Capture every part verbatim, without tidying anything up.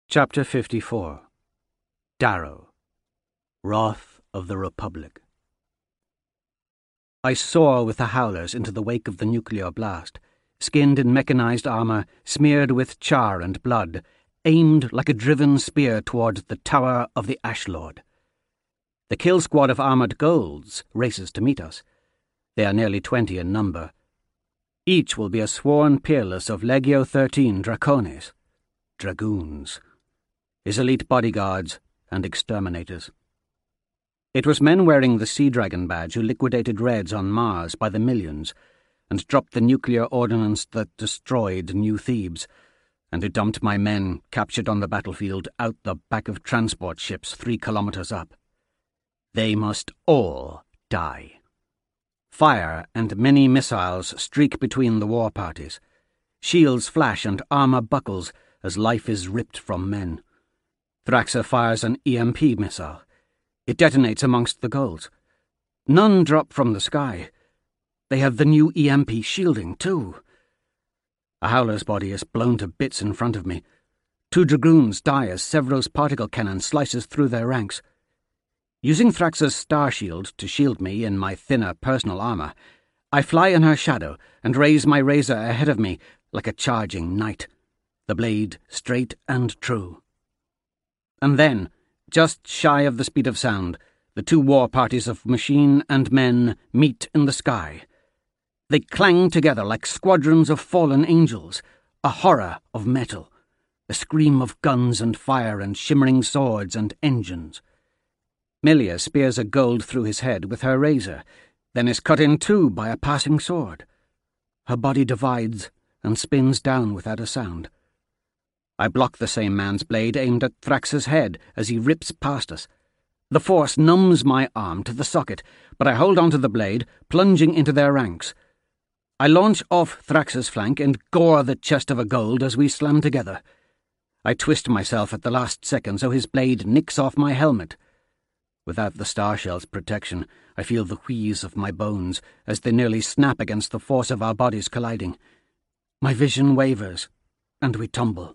Chapter fifty-four. Darrow, Wrath of the Republic. I soar with the howlers into the wake of the nuclear blast, skinned in mechanized armor, smeared with char and blood, aimed like a driven spear toward the tower of the Ash Lord. The kill squad of armored golds races to meet us. They are nearly twenty in number. Each will be a sworn peerless of Legio thirteen Dracones, dragoons, his elite bodyguards and exterminators. It was men wearing the Sea Dragon badge who liquidated Reds on Mars by the millions, and dropped the nuclear ordnance that destroyed New Thebes, and who dumped my men, captured on the battlefield, out the back of transport ships three kilometers up. They must all die. Fire and many missiles streak between the war parties. Shields flash and armor buckles as life is ripped from men. Thraxa fires an E M P missile. It detonates amongst the golds. None drop from the sky. They have the new E M P shielding, too. A howler's body is blown to bits in front of me. Two dragoons die as Sevro's particle cannon slices through their ranks. Using Thraxa's star shield to shield me in my thinner personal armor, I fly in her shadow and raise my razor ahead of me like a charging knight, the blade straight and true. And then, just shy of the speed of sound, the two war parties of machine and men meet in the sky. They clang together like squadrons of fallen angels, a horror of metal, a scream of guns and fire and shimmering swords and engines. Milia spears a gold through his head with her razor, then is cut in two by a passing sword. Her body divides and spins down without a sound. I block the same man's blade aimed at Thraxa's head as he rips past us. The force numbs my arm to the socket, but I hold onto the blade, plunging into their ranks. I launch off Thraxa's flank and gore the chest of a gold as we slam together. I twist myself at the last second so his blade nicks off my helmet. Without the star shell's protection, I feel the wheeze of my bones as they nearly snap against the force of our bodies colliding. My vision wavers, and we tumble.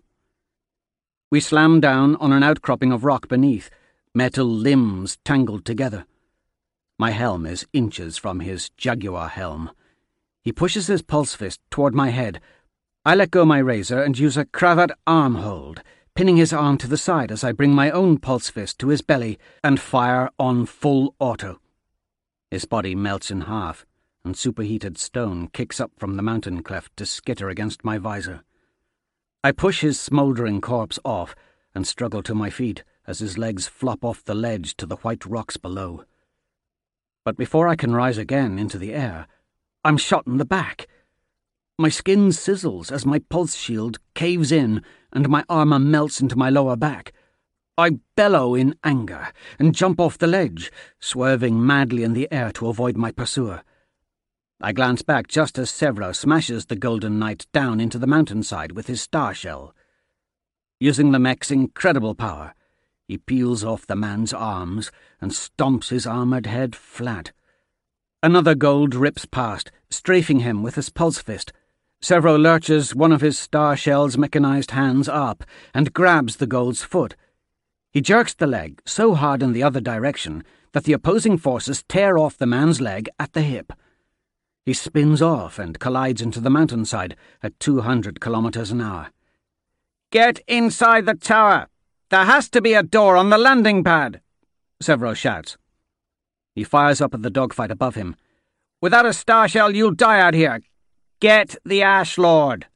We slam down on an outcropping of rock beneath, metal limbs tangled together. My helm is inches from his jaguar helm. He pushes his pulse fist toward my head. I let go my razor and use a cravat arm hold, pinning his arm to the side as I bring my own pulse fist to his belly and fire on full auto. His body melts in half, and superheated stone kicks up from the mountain cleft to skitter against my visor. I push his smouldering corpse off and struggle to my feet as his legs flop off the ledge to the white rocks below. But before I can rise again into the air, I'm shot in the back. My skin sizzles as my pulse shield caves in and my armor melts into my lower back. I bellow in anger and jump off the ledge, swerving madly in the air to avoid my pursuer. I glance back just as Sevro smashes the Golden Knight down into the mountainside with his star shell. Using the mech's incredible power, he peels off the man's arms and stomps his armored head flat. Another gold rips past, strafing him with his pulse fist. Sevro lurches one of his star shell's mechanized hands up and grabs the gold's foot. He jerks the leg so hard in the other direction that the opposing forces tear off the man's leg at the hip. He spins off and collides into the mountainside at two hundred kilometers an hour. "Get inside the tower! There has to be a door on the landing pad!" Sevro shouts. He fires up at the dogfight above him. "Without a star shell, you'll die out here! Get the Ash Lord!"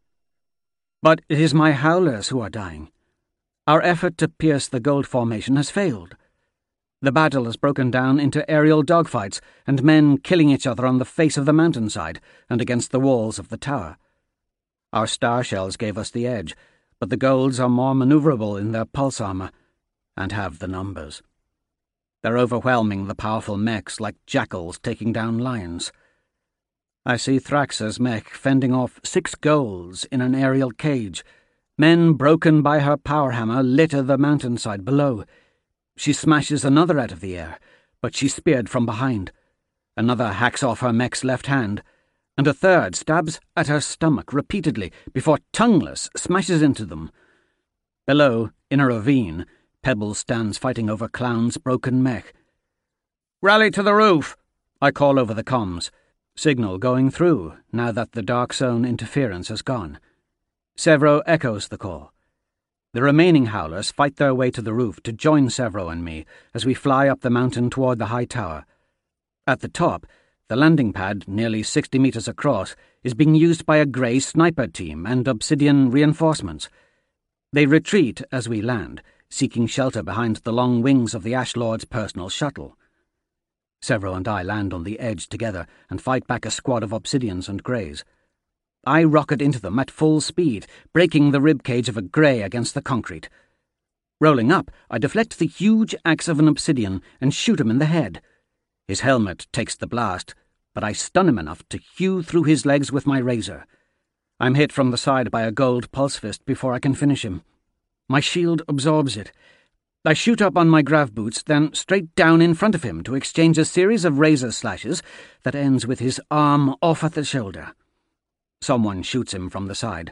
But it is my howlers who are dying. Our effort to pierce the gold formation has failed. The battle has broken down into aerial dogfights and men killing each other on the face of the mountainside and against the walls of the tower. Our star shells gave us the edge, but the golds are more maneuverable in their pulse armor and have the numbers. They're overwhelming the powerful mechs like jackals taking down lions. I see Thraxa's mech fending off six golds in an aerial cage. Men broken by her power hammer litter the mountainside below. She smashes another out of the air, but she's speared from behind. Another hacks off her mech's left hand, and a third stabs at her stomach repeatedly before Tongueless smashes into them. Below, in a ravine, Pebbles stands fighting over Clown's broken mech. "Rally to the roof!" I call over the comms. Signal going through, now that the Dark Zone interference has gone. Sevro echoes the call. The remaining Howlers fight their way to the roof to join Sevro and me as we fly up the mountain toward the high tower. At the top, the landing pad, nearly sixty meters across, is being used by a Grey sniper team and Obsidian reinforcements. They retreat as we land, seeking shelter behind the long wings of the Ash Lord's personal shuttle. Sevro and I land on the edge together and fight back a squad of Obsidians and Greys. I rocket into them at full speed, breaking the ribcage of a Grey against the concrete. Rolling up, I deflect the huge axe of an Obsidian and shoot him in the head. His helmet takes the blast, but I stun him enough to hew through his legs with my razor. I'm hit from the side by a gold pulse fist before I can finish him. My shield absorbs it. I shoot up on my grav boots, then straight down in front of him to exchange a series of razor slashes that ends with his arm off at the shoulder. Someone shoots him from the side.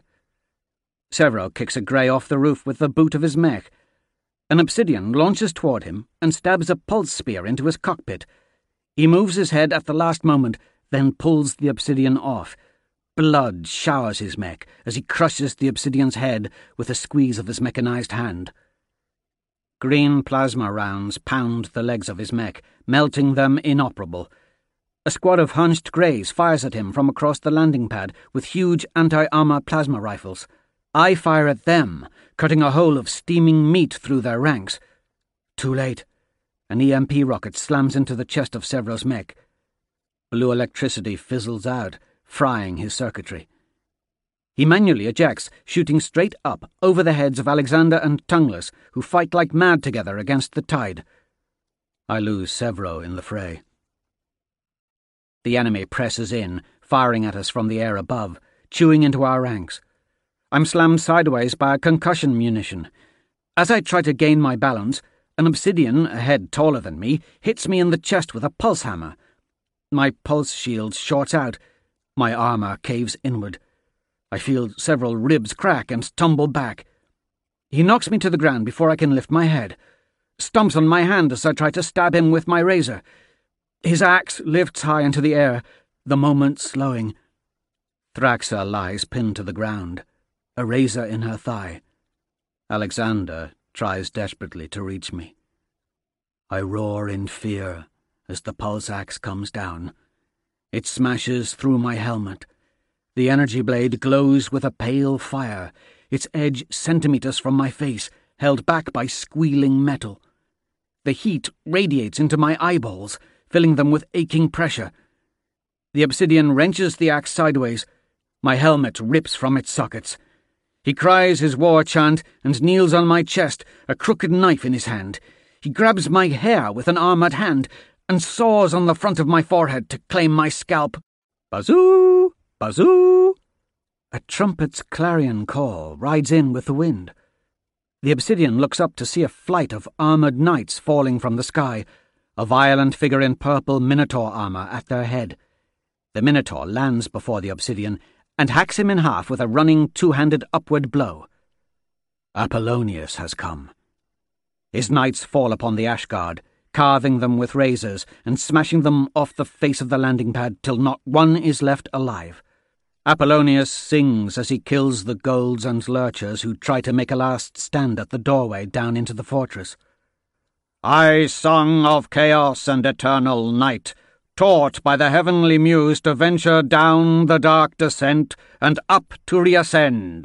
Sevro kicks a Grey off the roof with the boot of his mech. An Obsidian launches toward him and stabs a pulse spear into his cockpit. He moves his head at the last moment, then pulls the Obsidian off. Blood showers his mech as he crushes the Obsidian's head with a squeeze of his mechanized hand. Green plasma rounds pound the legs of his mech, melting them inoperable. A squad of hunched Greys fires at him from across the landing pad with huge anti-armor plasma rifles. I fire at them, cutting a hole of steaming meat through their ranks. Too late. An E M P rocket slams into the chest of Sevro's mech. Blue electricity fizzles out, frying his circuitry. He manually ejects, shooting straight up over the heads of Alexander and Tongueless, who fight like mad together against the tide. I lose Sevro in the fray. The enemy presses in, firing at us from the air above, chewing into our ranks. I'm slammed sideways by a concussion munition. As I try to gain my balance, an Obsidian, a head taller than me, hits me in the chest with a pulse hammer. My pulse shield shorts out. My armor caves inward. I feel several ribs crack and tumble back. He knocks me to the ground before I can lift my head, stomps on my hand as I try to stab him with my razor. His axe lifts high into the air, the moment slowing. Thraxa lies pinned to the ground, a razor in her thigh. Alexander tries desperately to reach me. I roar in fear as the pulse axe comes down. It smashes through my helmet. The energy blade glows with a pale fire, its edge centimeters from my face, held back by squealing metal. The heat radiates into my eyeballs, filling them with aching pressure. The Obsidian wrenches the axe sideways. My helmet rips from its sockets. He cries his war chant and kneels on my chest, a crooked knife in his hand. He grabs my hair with an armored hand and saws on the front of my forehead to claim my scalp. Bazoo! Bazoo! A trumpet's clarion call rides in with the wind. The Obsidian looks up to see a flight of armored knights falling from the sky, a violent figure in purple Minotaur armor at their head. The Minotaur lands before the Obsidian and hacks him in half with a running two-handed upward blow. Apollonius has come. His knights fall upon the Ashguard, carving them with razors and smashing them off the face of the landing pad till not one is left alive. Apollonius sings as he kills the Golds and Lurchers who try to make a last stand at the doorway down into the fortress. I sung of chaos and eternal night, taught by the heavenly muse to venture down the dark descent and up to reascend.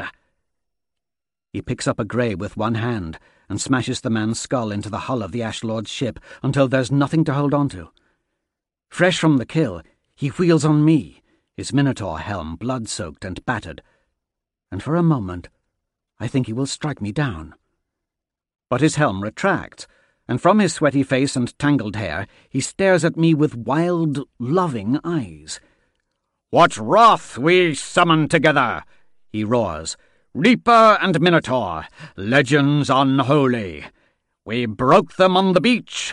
He picks up a Grey with one hand and smashes the man's skull into the hull of the Ash Lord's ship until there's nothing to hold on to. Fresh from the kill, he wheels on me, his Minotaur helm blood-soaked and battered, and for a moment I think he will strike me down. But his helm retracts, and from his sweaty face and tangled hair he stares at me with wild, loving eyes. "What wrath we summon together!" he roars. "Reaper and Minotaur, legends unholy. We broke them on the beach."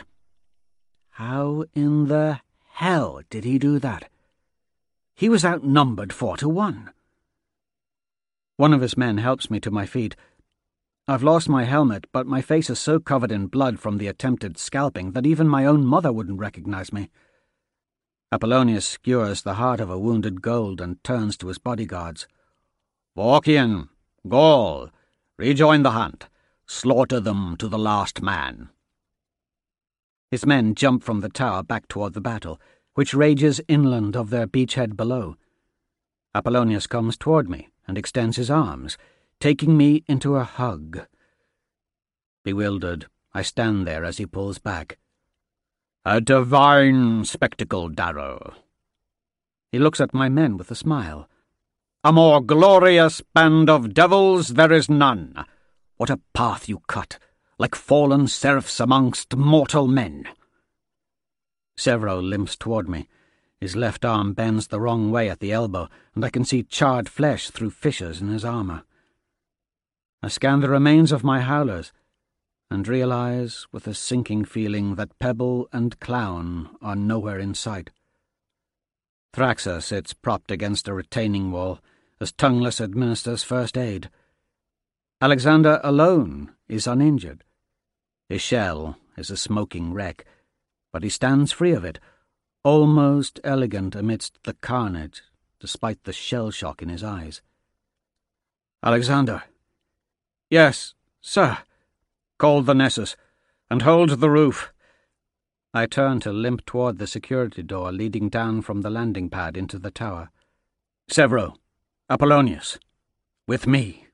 How in the hell did he do that? He was outnumbered four to one. One of his men helps me to my feet. I've lost my helmet, but my face is so covered in blood from the attempted scalping that even my own mother wouldn't recognize me. Apollonius skewers the heart of a wounded gold and turns to his bodyguards. "Vorkian, Gaul, rejoin the hunt. Slaughter them to the last man." His men jump from the tower back toward the battle, which rages inland of their beachhead below. Apollonius comes toward me and extends his arms, taking me into a hug. Bewildered, I stand there as he pulls back. "A divine spectacle, Darrow." He looks at my men with a smile. "A more glorious band of devils there is none. What a path you cut, like fallen seraphs amongst mortal men." Severo limps toward me. His left arm bends the wrong way at the elbow, and I can see charred flesh through fissures in his armour. I scan the remains of my howlers, and realize with a sinking feeling that Pebble and Clown are nowhere in sight. Thraxa sits propped against a retaining wall as Tongueless administers first aid. Alexander alone is uninjured. His shell is a smoking wreck, but he stands free of it, almost elegant amidst the carnage, despite the shell shock in his eyes. "Alexander." "Yes, sir." "Call the Nessus, and hold the roof." I turn to limp toward the security door leading down from the landing pad into the tower. "Severo, Apollonius, with me."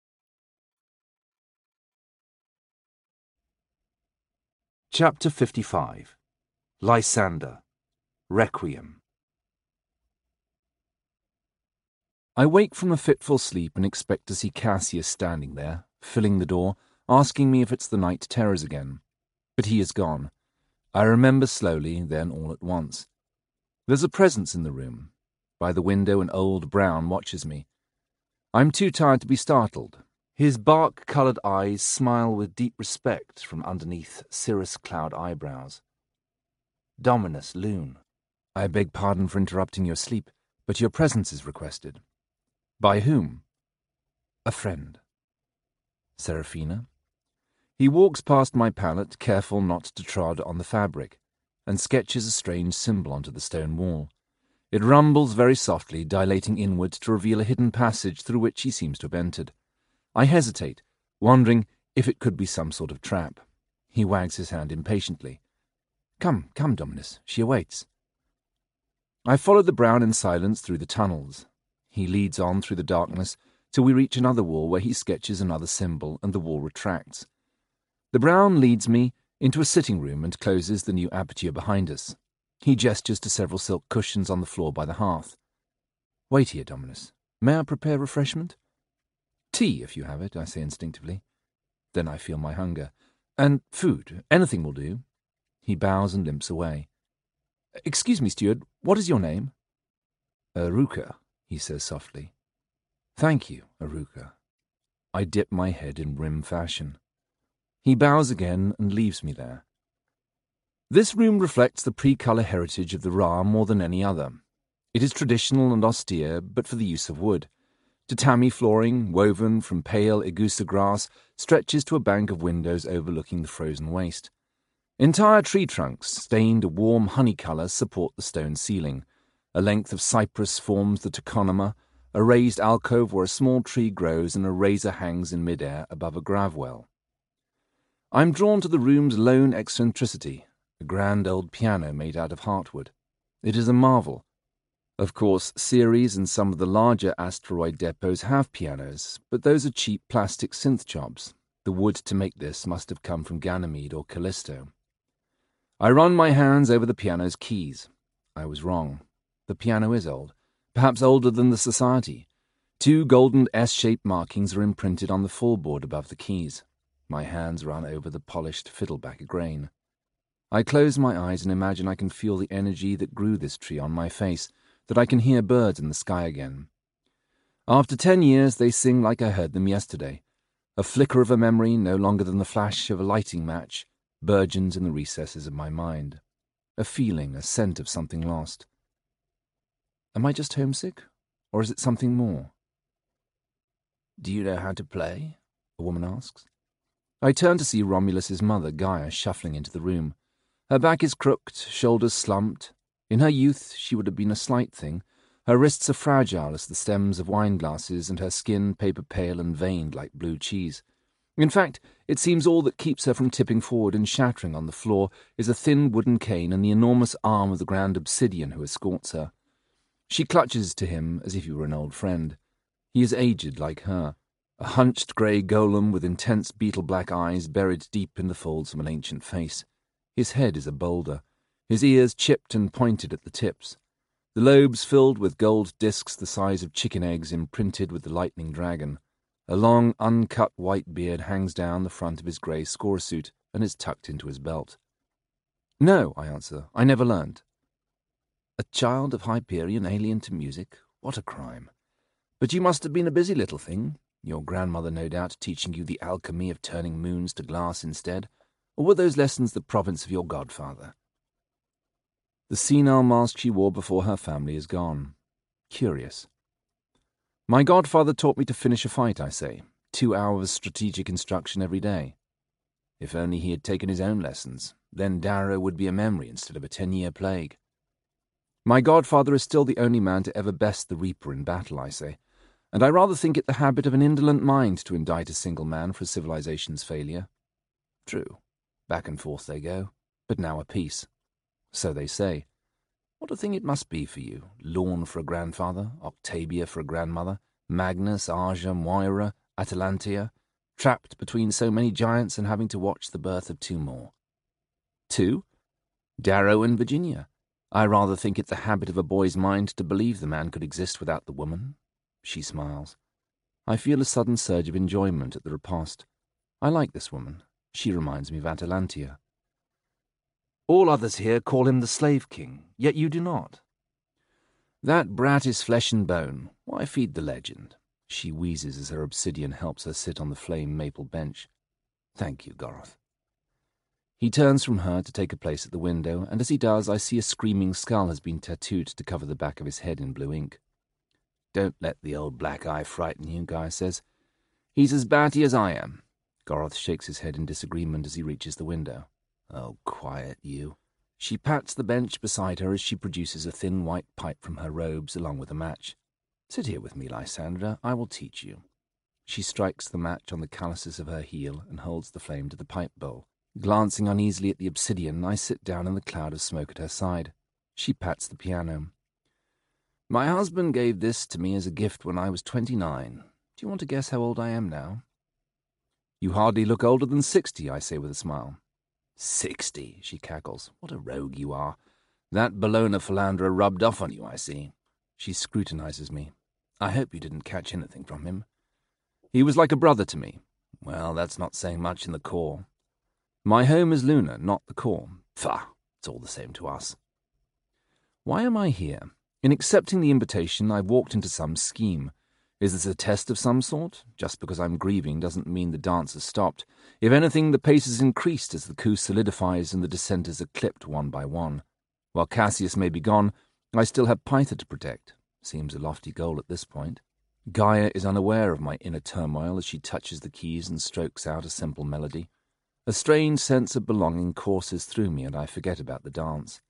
Chapter fifty-five. Lysander. Requiem. I wake from a fitful sleep and expect to see Cassius standing there, filling the door, asking me if it's the night terrors again. But he is gone. I remember slowly, then all at once. There's a presence in the room. By the window an old Brown watches me. I'm too tired to be startled. His bark-coloured eyes smile with deep respect from underneath cirrus cloud eyebrows. "Dominus Lune, I beg pardon for interrupting your sleep, but your presence is requested." "By whom?" "A friend." "Seraphina?" He walks past my pallet, careful not to trod on the fabric, and sketches a strange symbol onto the stone wall. It rumbles very softly, dilating inwards to reveal a hidden passage through which he seems to have entered. I hesitate, wondering if it could be some sort of trap. He wags his hand impatiently. "Come, come, Dominus, she awaits." I follow the Brown in silence through the tunnels. He leads on through the darkness till we reach another wall where he sketches another symbol and the wall retracts. The Brown leads me into a sitting room and closes the new aperture behind us. He gestures to several silk cushions on the floor by the hearth. "Wait here, Dominus. May I prepare refreshment?" "Tea, if you have it," I say instinctively. Then I feel my hunger. "And food. Anything will do." He bows and limps away. "Excuse me, steward, what is your name?" "Aruka," he says softly. "Thank you, Aruka." I dip my head in Rim fashion. He bows again and leaves me there. This room reflects the pre-colour heritage of the Ra more than any other. It is traditional and austere, but for the use of wood. Tatami flooring, woven from pale Egusa grass, stretches to a bank of windows overlooking the frozen waste. Entire tree trunks, stained a warm honey colour, support the stone ceiling. A length of cypress forms the tokonoma, a raised alcove where a small tree grows and a razor hangs in mid-air above a gravwell. I'm drawn to the room's lone eccentricity, a grand old piano made out of heartwood. It is a marvel. Of course, Ceres and some of the larger asteroid depots have pianos, but those are cheap plastic synth jobs. The wood to make this must have come from Ganymede or Callisto. I run my hands over the piano's keys. I was wrong. The piano is old, perhaps older than the Society. Two golden S-shaped markings are imprinted on the fullboard above the keys. My hands run over the polished fiddleback grain. I close my eyes and imagine I can feel the energy that grew this tree on my face, that I can hear birds in the sky again. After ten years they sing like I heard them yesterday. A flicker of a memory, no longer than the flash of a lighting match, burgeons in the recesses of my mind. A feeling, a scent of something lost. Am I just homesick, or is it something more? "Do you know how to play?" a woman asks. I turn to see Romulus's mother, Gaia, shuffling into the room. Her back is crooked, shoulders slumped. In her youth she would have been a slight thing. Her wrists are fragile as the stems of wine glasses, and her skin paper pale and veined like blue cheese. In fact, it seems all that keeps her from tipping forward and shattering on the floor is a thin wooden cane and the enormous arm of the grand obsidian who escorts her. She clutches to him as if he were an old friend. He is aged like her, a hunched grey golem with intense beetle-black eyes buried deep in the folds of an ancient face. His head is a boulder, his ears chipped and pointed at the tips, the lobes filled with gold discs the size of chicken eggs imprinted with the lightning dragon. A long, uncut white beard hangs down the front of his grey score suit and is tucked into his belt. No, I answer, I never learned. A child of Hyperion alien to music? What a crime. But you must have been a busy little thing. Your grandmother, no doubt, teaching you the alchemy of turning moons to glass instead. Or were those lessons the province of your godfather? The senile mask she wore before her family is gone. Curious. My godfather taught me to finish a fight, I say. Two hours strategic instruction every day. If only he had taken his own lessons. Then Darrow would be a memory instead of a ten-year plague. My godfather is still the only man to ever best the Reaper in battle, I say, and I rather think it the habit of an indolent mind to indict a single man for a civilization's failure. True. Back and forth they go, but now a peace. So they say. What a thing it must be for you, Lorne for a grandfather, Octavia for a grandmother, Magnus, Arja, Moira, Atalantia, trapped between so many giants and having to watch the birth of two more. Two? Darrow and Virginia. I rather think it the habit of a boy's mind to believe the man could exist without the woman. She smiles. I feel a sudden surge of enjoyment at the repast. I like this woman. She reminds me of Atalantia. All others here call him the Slave King, yet you do not. That brat is flesh and bone. Why feed the legend? She wheezes as her obsidian helps her sit on the flame maple bench. Thank you, Goroth. He turns from her to take a place at the window, and as he does, I see a screaming skull has been tattooed to cover the back of his head in blue ink. Don't let the old black eye frighten you, Guy says. He's as batty as I am. Goroth shakes his head in disagreement as he reaches the window. Oh, quiet, you. She pats the bench beside her as she produces a thin white pipe from her robes along with a match. Sit here with me, Lysandra. I will teach you. She strikes the match on the calluses of her heel and holds the flame to the pipe bowl. Glancing uneasily at the obsidian, I sit down in the cloud of smoke at her side. She pats the piano. My husband gave this to me as a gift when I was twenty-nine. Do you want to guess how old I am now? You hardly look older than sixty, I say with a smile. Sixty, she cackles. What a rogue you are. That Bologna philanderer rubbed off on you, I see. She scrutinizes me. I hope you didn't catch anything from him. He was like a brother to me. Well, that's not saying much in the core. My home is Luna, not the core. Pfah, it's all the same to us. Why am I here? In accepting the invitation, I've walked into some scheme. Is this a test of some sort? Just because I'm grieving doesn't mean the dance has stopped. If anything, the pace is increased as the coup solidifies and the dissenters are clipped one by one. While Cassius may be gone, I still have Pytha to protect. Seems a lofty goal at this point. Gaia is unaware of my inner turmoil as she touches the keys and strokes out a simple melody. A strange sense of belonging courses through me and I forget about the dance.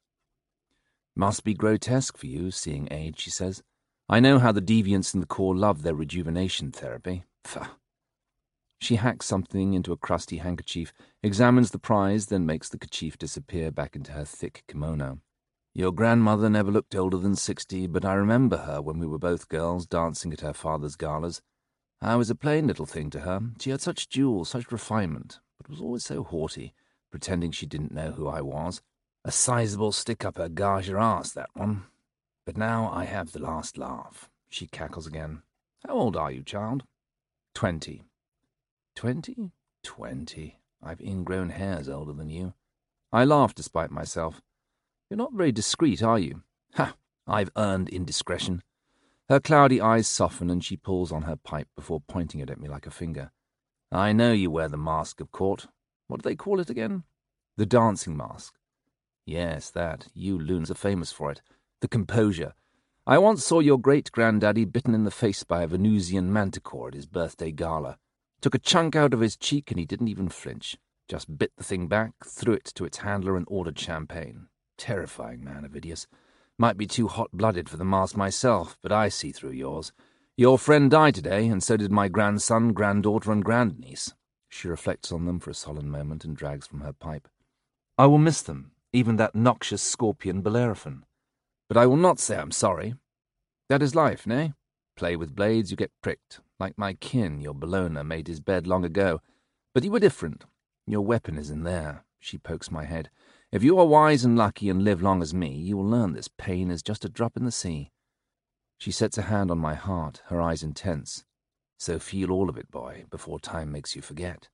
Must be grotesque for you, seeing age, she says. I know how the deviants in the core love their rejuvenation therapy. Pfah. She hacks something into a crusty handkerchief, examines the prize, then makes the kerchief disappear back into her thick kimono. Your grandmother never looked older than sixty, but I remember her when we were both girls dancing at her father's galas. I was a plain little thing to her. She had such jewels, such refinement, but was always so haughty, pretending she didn't know who I was. A sizable stick-up-her gauger ass, that one. But now I have the last laugh. She cackles again. How old are you, child? Twenty. Twenty? Twenty. I've ingrown hairs older than you. I laugh despite myself. You're not very discreet, are you? Ha! I've earned indiscretion. Her cloudy eyes soften and she pulls on her pipe before pointing it at me like a finger. I know you wear the mask of court. What do they call it again? The dancing mask. Yes, that. You loons are famous for it. The composure. I once saw your great-granddaddy bitten in the face by a Venusian manticore at his birthday gala. Took a chunk out of his cheek and he didn't even flinch. Just bit the thing back, threw it to its handler and ordered champagne. Terrifying man, Ovidius. Might be too hot-blooded for the mask myself, but I see through yours. Your friend died today, and so did my grandson, granddaughter, and grandniece. She reflects on them for a solemn moment and drags from her pipe. I will miss them, even that noxious scorpion Bellerophon. But I will not say I'm sorry. That is life, nay? Play with blades, you get pricked. Like my kin, your Bellona made his bed long ago. But you were different. Your weapon is in there. She pokes my head. If you are wise and lucky and live long as me, you will learn this pain is just a drop in the sea. She sets a hand on my heart, her eyes intense. So feel all of it, boy, before time makes you forget.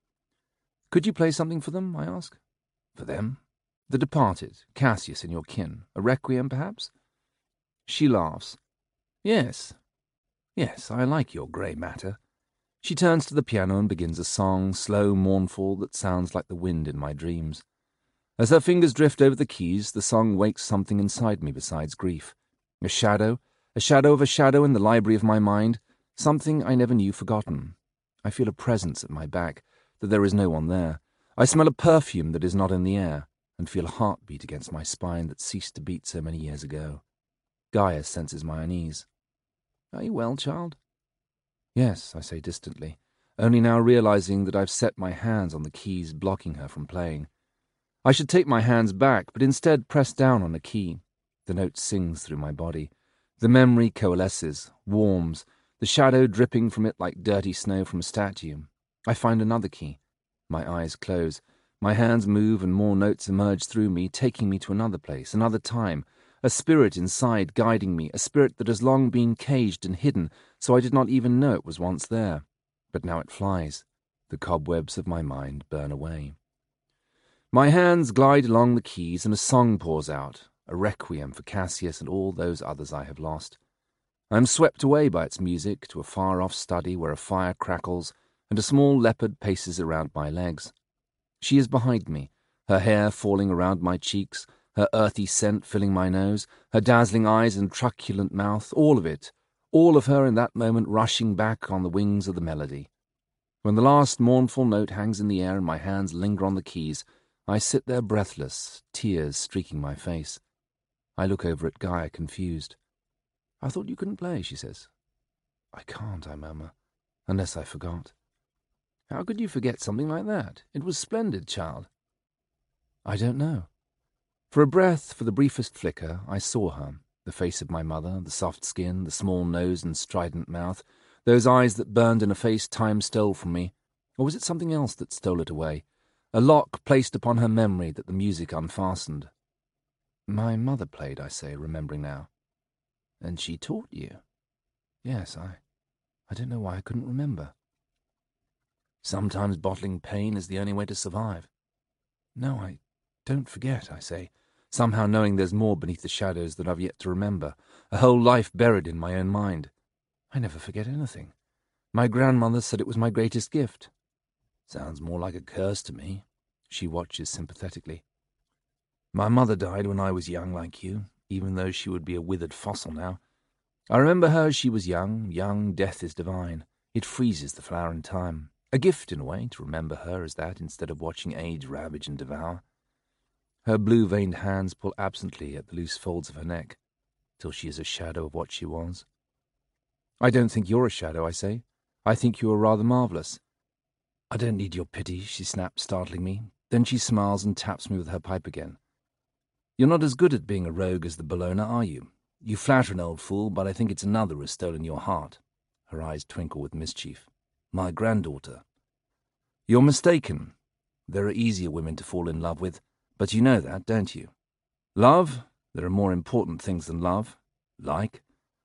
Could you play something for them, I ask? For them? The departed, Cassius and your kin. A requiem, perhaps? She laughs. Yes. Yes, I like your grey matter. She turns to the piano and begins a song, slow, mournful, that sounds like the wind in my dreams. As her fingers drift over the keys, the song wakes something inside me besides grief. A shadow, a shadow of a shadow in the library of my mind, something I never knew forgotten. I feel a presence at my back, that there is no one there. I smell a perfume that is not in the air, and feel a heartbeat against my spine that ceased to beat so many years ago. Gaia senses my unease. Are you well, child? Yes, I say distantly, only now realizing that I've set my hands on the keys blocking her from playing. I should take my hands back, but instead press down on a key. The note sings through my body. The memory coalesces, warms, the shadow dripping from it like dirty snow from a statue. I find another key. My eyes close. My hands move and more notes emerge through me, taking me to another place, another time. A spirit inside guiding me, a spirit that has long been caged and hidden, so I did not even know it was once there. But now it flies. The cobwebs of my mind burn away. My hands glide along the keys and a song pours out, a requiem for Cassius and all those others I have lost. I am swept away by its music to a far-off study where a fire crackles and a small leopard paces around my legs. She is behind me, her hair falling around my cheeks, her earthy scent filling my nose, her dazzling eyes and truculent mouth, all of it, all of her in that moment rushing back on the wings of the melody. When the last mournful note hangs in the air and my hands linger on the keys, I sit there breathless, tears streaking my face. I look over at Gaia, confused. I thought you couldn't play, she says. I can't, I murmur, unless I forgot. How could you forget something like that? It was splendid, child. I don't know. For a breath, for the briefest flicker, I saw her, the face of my mother, the soft skin, the small nose and strident mouth, those eyes that burned in a face time stole from me. Or was it something else that stole it away? A lock placed upon her memory that the music unfastened. My mother played, I say, remembering now. And she taught you? Yes, I... I don't know why I couldn't remember. Sometimes bottling pain is the only way to survive. No, I don't forget, I say, somehow knowing there's more beneath the shadows that I've yet to remember, a whole life buried in my own mind. I never forget anything. My grandmother said it was my greatest gift. Sounds more like a curse to me. She watches sympathetically. My mother died when I was young like you, even though she would be a withered fossil now. I remember her as she was young. Young death is divine. It freezes the flower in time. A gift, in a way, to remember her as that instead of watching age ravage and devour. Her blue-veined hands pull absently at the loose folds of her neck, till she is a shadow of what she was. I don't think you're a shadow, I say. I think you are rather marvellous. I don't need your pity, she snaps, startling me. Then she smiles and taps me with her pipe again. You're not as good at being a rogue as the Bellona, are you? You flatter an old fool, but I think it's another who has stolen your heart. Her eyes twinkle with mischief. My granddaughter. You're mistaken. There are easier women to fall in love with, but you know that, don't you? Love? There are more important things than love. Like?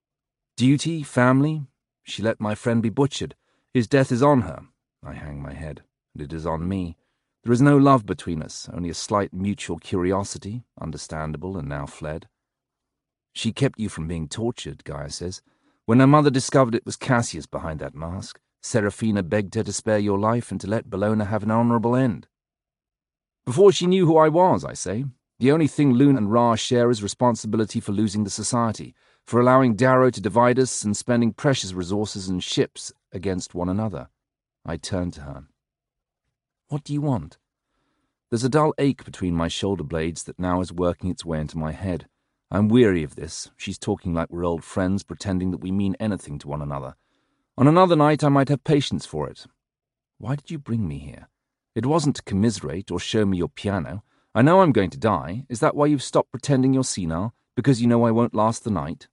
Duty, family. She let my friend be butchered. His death is on her. I hang my head, and it is on me. There is no love between us, only a slight mutual curiosity, understandable and now fled. She kept you from being tortured, Gaia says. When her mother discovered it was Cassius behind that mask, Seraphina begged her to spare your life and to let Bellona have an honourable end. Before she knew who I was, I say. The only thing Luna and Ra share is responsibility for losing the society, for allowing Darrow to divide us and spending precious resources and ships against one another. I turned to her. What do you want? There's a dull ache between my shoulder blades that now is working its way into my head. I'm weary of this. She's talking like we're old friends, pretending that we mean anything to one another. On another night I might have patience for it. Why did you bring me here? It wasn't to commiserate or show me your piano. I know I'm going to die. Is that why you've stopped pretending you're senile? Because you know I won't last the night?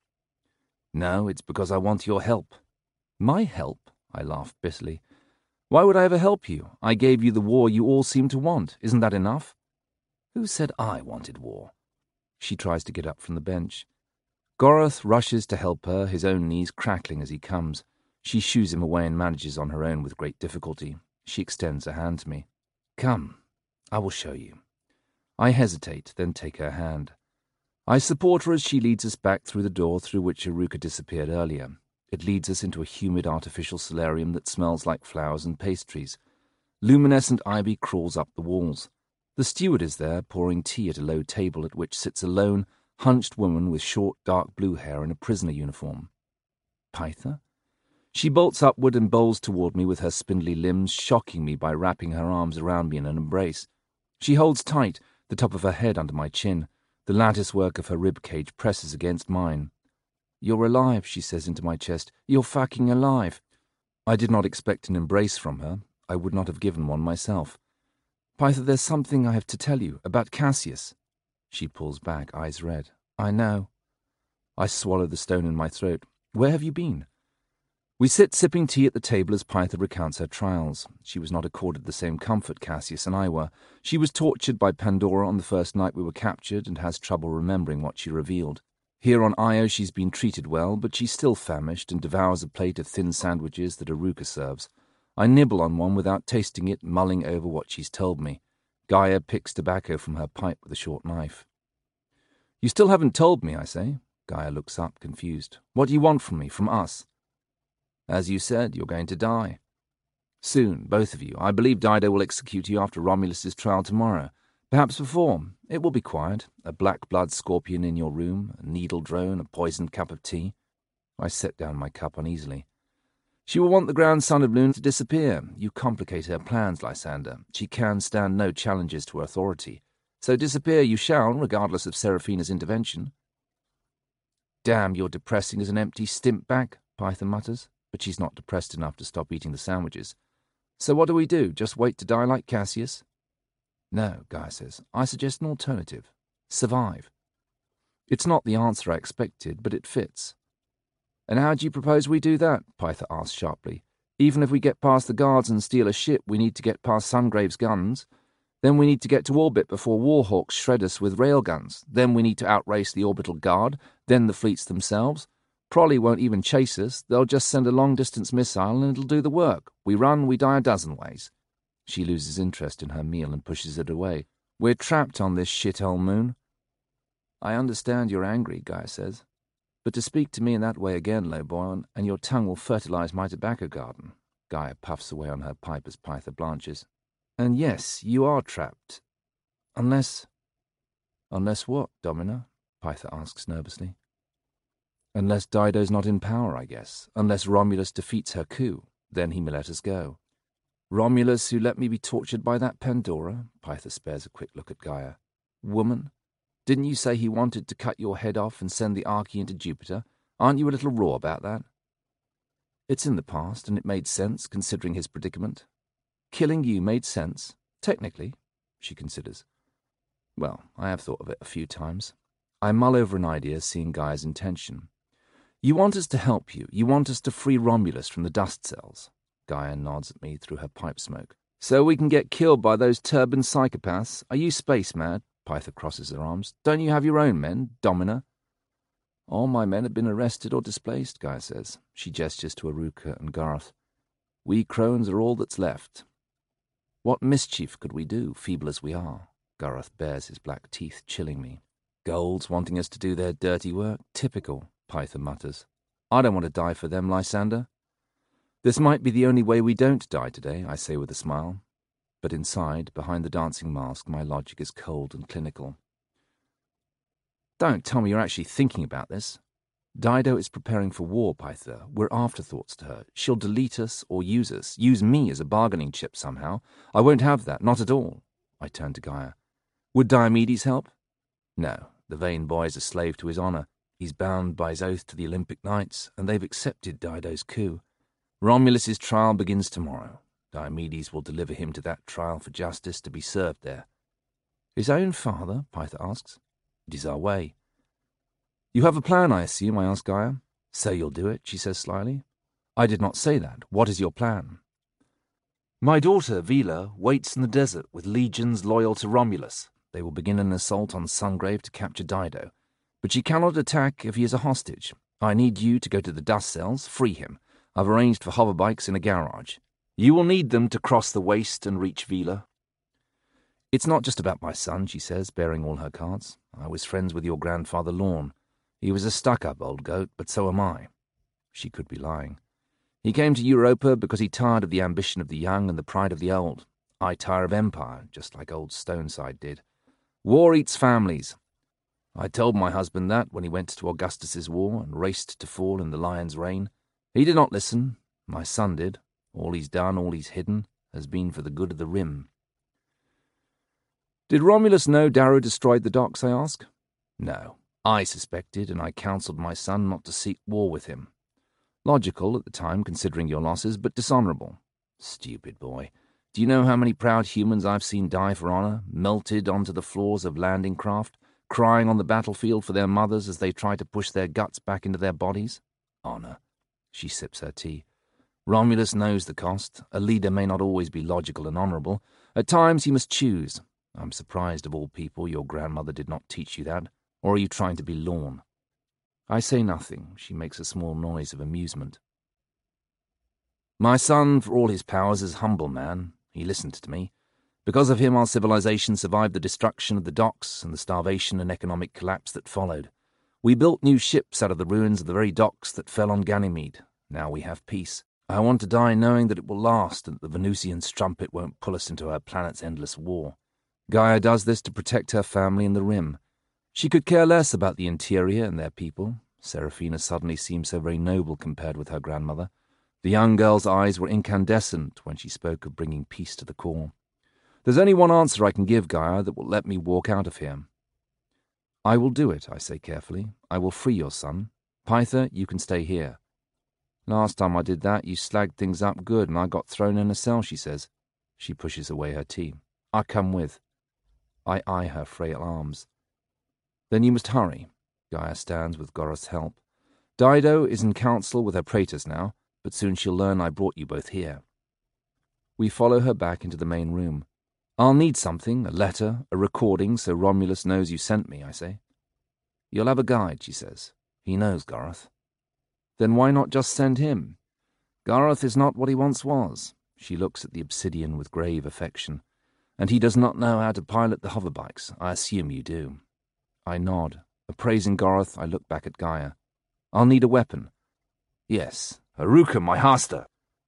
No, it's because I want your help. My help? I laughed bitterly. Why would I ever help you? I gave you the war you all seem to want. Isn't that enough? Who said I wanted war? She tries to get up from the bench. Goroth rushes to help her, his own knees crackling as he comes. She shoos him away and manages on her own with great difficulty. She extends a hand to me. Come, I will show you. I hesitate, then take her hand. I support her as she leads us back through the door through which Iruka disappeared earlier. It leads us into a humid artificial solarium that smells like flowers and pastries. Luminescent ivy crawls up the walls. The steward is there, pouring tea at a low table at which sits a lone, hunched woman with short, dark blue hair in a prisoner uniform. Pytha? She bolts upward and bowls toward me with her spindly limbs, shocking me by wrapping her arms around me in an embrace. She holds tight, the top of her head under my chin. The lattice-work of her rib-cage presses against mine. You're alive, she says into my chest. You're fucking alive. I did not expect an embrace from her. I would not have given one myself. Pytha, there's something I have to tell you, about Cassius. She pulls back, eyes red. I know. I swallow the stone in my throat. Where have you been? We sit sipping tea at the table as Pytha recounts her trials. She was not accorded the same comfort Cassius and I were. She was tortured by Pandora on the first night we were captured and has trouble remembering what she revealed. Here on Io she's been treated well, but she's still famished and devours a plate of thin sandwiches that Iruka serves. I nibble on one without tasting it, mulling over what she's told me. Gaia picks tobacco from her pipe with a short knife. You still haven't told me, I say. Gaia looks up, confused. What do you want from me, from us? As you said, you're going to die. Soon, both of you. I believe Dido will execute you after Romulus's trial tomorrow. Perhaps before. It will be quiet. A black-blood scorpion in your room, a needle drone, a poisoned cup of tea. I set down my cup uneasily. She will want the Grand Son of Lune to disappear. You complicate her plans, Lysander. She can stand no challenges to her authority. So disappear you shall, regardless of Seraphina's intervention. Damn, you're depressing as an empty stimpback, Pytha mutters, but she's not depressed enough to stop eating the sandwiches. So what do we do? Just wait to die like Cassius? No, Gaia says. I suggest an alternative. Survive. It's not the answer I expected, but it fits. And how do you propose we do that? Pytha asks sharply. Even if we get past the guards and steal a ship, we need to get past Sungrave's guns. Then we need to get to orbit before Warhawks shred us with railguns. Then we need to outrace the orbital guard, then the fleets themselves. Prolly won't even chase us. They'll just send a long-distance missile and it'll do the work. We run, we die a dozen ways. She loses interest in her meal and pushes it away. We're trapped on this shithole moon. I understand you're angry, Gaia says. But to speak to me in that way again, Lowboy, and your tongue will fertilize my tobacco garden. Gaia puffs away on her pipe as Pytha blanches. And yes, you are trapped. Unless... Unless what, Domina? Pytha asks nervously. Unless Dido's not in power, I guess. Unless Romulus defeats her coup. Then he may let us go. Romulus, who let me be tortured by that Pandora? Pytha spares a quick look at Gaia. Woman? Didn't you say he wanted to cut your head off and send the Archie into Jupiter? Aren't you a little raw about that? It's in the past, and it made sense, considering his predicament. Killing you made sense? Technically, she considers. Well, I have thought of it a few times. I mull over an idea, seeing Gaia's intention. You want us to help you. You want us to free Romulus from the dust cells. Gaia nods at me through her pipe smoke. So we can get killed by those turbaned psychopaths? Are you space mad? Pytha crosses her arms. Don't you have your own men, Domina? All my men have been arrested or displaced, Gaia says. She gestures to Iruka and Garth. We crones are all that's left. What mischief could we do, feeble as we are? Garth bares his black teeth, chilling me. Golds wanting us to do their dirty work? Typical, Pytha mutters. I don't want to die for them, Lysander. This might be the only way we don't die today, I say with a smile. But inside, behind the dancing mask, my logic is cold and clinical. Don't tell me you're actually thinking about this. Dido is preparing for war, Pyther. We're afterthoughts to her. She'll delete us or use us, use me as a bargaining chip somehow. I won't have that, not at all. I turned to Gaia. Would Diomedes help? No, the vain boy is a slave to his honour. He's bound by his oath to the Olympic Knights, and they've accepted Dido's coup. Romulus's trial begins tomorrow. Diomedes will deliver him to that trial for justice to be served there. His own father? Pyther asks. It is our way. You have a plan, I assume, I ask Gaia. So you'll do it, she says slyly. I did not say that. What is your plan? My daughter, Vela, waits in the desert with legions loyal to Romulus. They will begin an assault on Sungrave to capture Dido. But she cannot attack if he is a hostage. I need you to go to the dust cells, free him. I've arranged for hoverbikes in a garage. You will need them to cross the waste and reach Vela. It's not just about my son, she says, bearing all her cards. I was friends with your grandfather Lorne. He was a stuck-up old goat, but so am I. She could be lying. He came to Europa because he tired of the ambition of the young and the pride of the old. I tire of empire, just like old Stoneside did. War eats families. I told my husband that when he went to Augustus's war and raced to fall in the lion's reign. He did not listen. My son did. All he's done, all he's hidden, has been for the good of the Rim. Did Romulus know Darrow destroyed the docks, I ask? No. I suspected, and I counselled my son not to seek war with him. Logical at the time, considering your losses, but dishonourable. Stupid boy. Do you know how many proud humans I've seen die for honour, melted onto the floors of landing craft, crying on the battlefield for their mothers as they try to push their guts back into their bodies? Honour. She sips her tea. Romulus knows the cost. A leader may not always be logical and honourable. At times he must choose. I'm surprised of all people your grandmother did not teach you that. Or are you trying to be Lorne? I say nothing. She makes a small noise of amusement. My son, for all his powers, is a humble man. He listened to me. Because of him, our civilization survived the destruction of the docks and the starvation and economic collapse that followed. We built new ships out of the ruins of the very docks that fell on Ganymede. Now we have peace. I want to die knowing that it will last and that the Venusian strumpet won't pull us into her planet's endless war. Gaia does this to protect her family in the Rim. She could care less about the interior and their people. Seraphina suddenly seemed so very noble compared with her grandmother. The young girl's eyes were incandescent when she spoke of bringing peace to the core. There's only one answer I can give, Gaia, that will let me walk out of here. I will do it, I say carefully. I will free your son. Pyther, you can stay here. Last time I did that, you slagged things up good and I got thrown in a cell, she says. She pushes away her tea. I come with. I eye her frail arms. Then you must hurry. Gaia stands with Goroth's help. Dido is in council with her praetors now, but soon she'll learn I brought you both here. We follow her back into the main room. I'll need something, a letter, a recording, so Romulus knows you sent me, I say. You'll have a guide, she says. He knows Goroth. Then why not just send him? Goroth is not what he once was. She looks at the obsidian with grave affection. And he does not know how to pilot the hoverbikes. I assume you do. I nod. Appraising Goroth, I look back at Gaia. I'll need a weapon. Yes, Aruka, my hasta.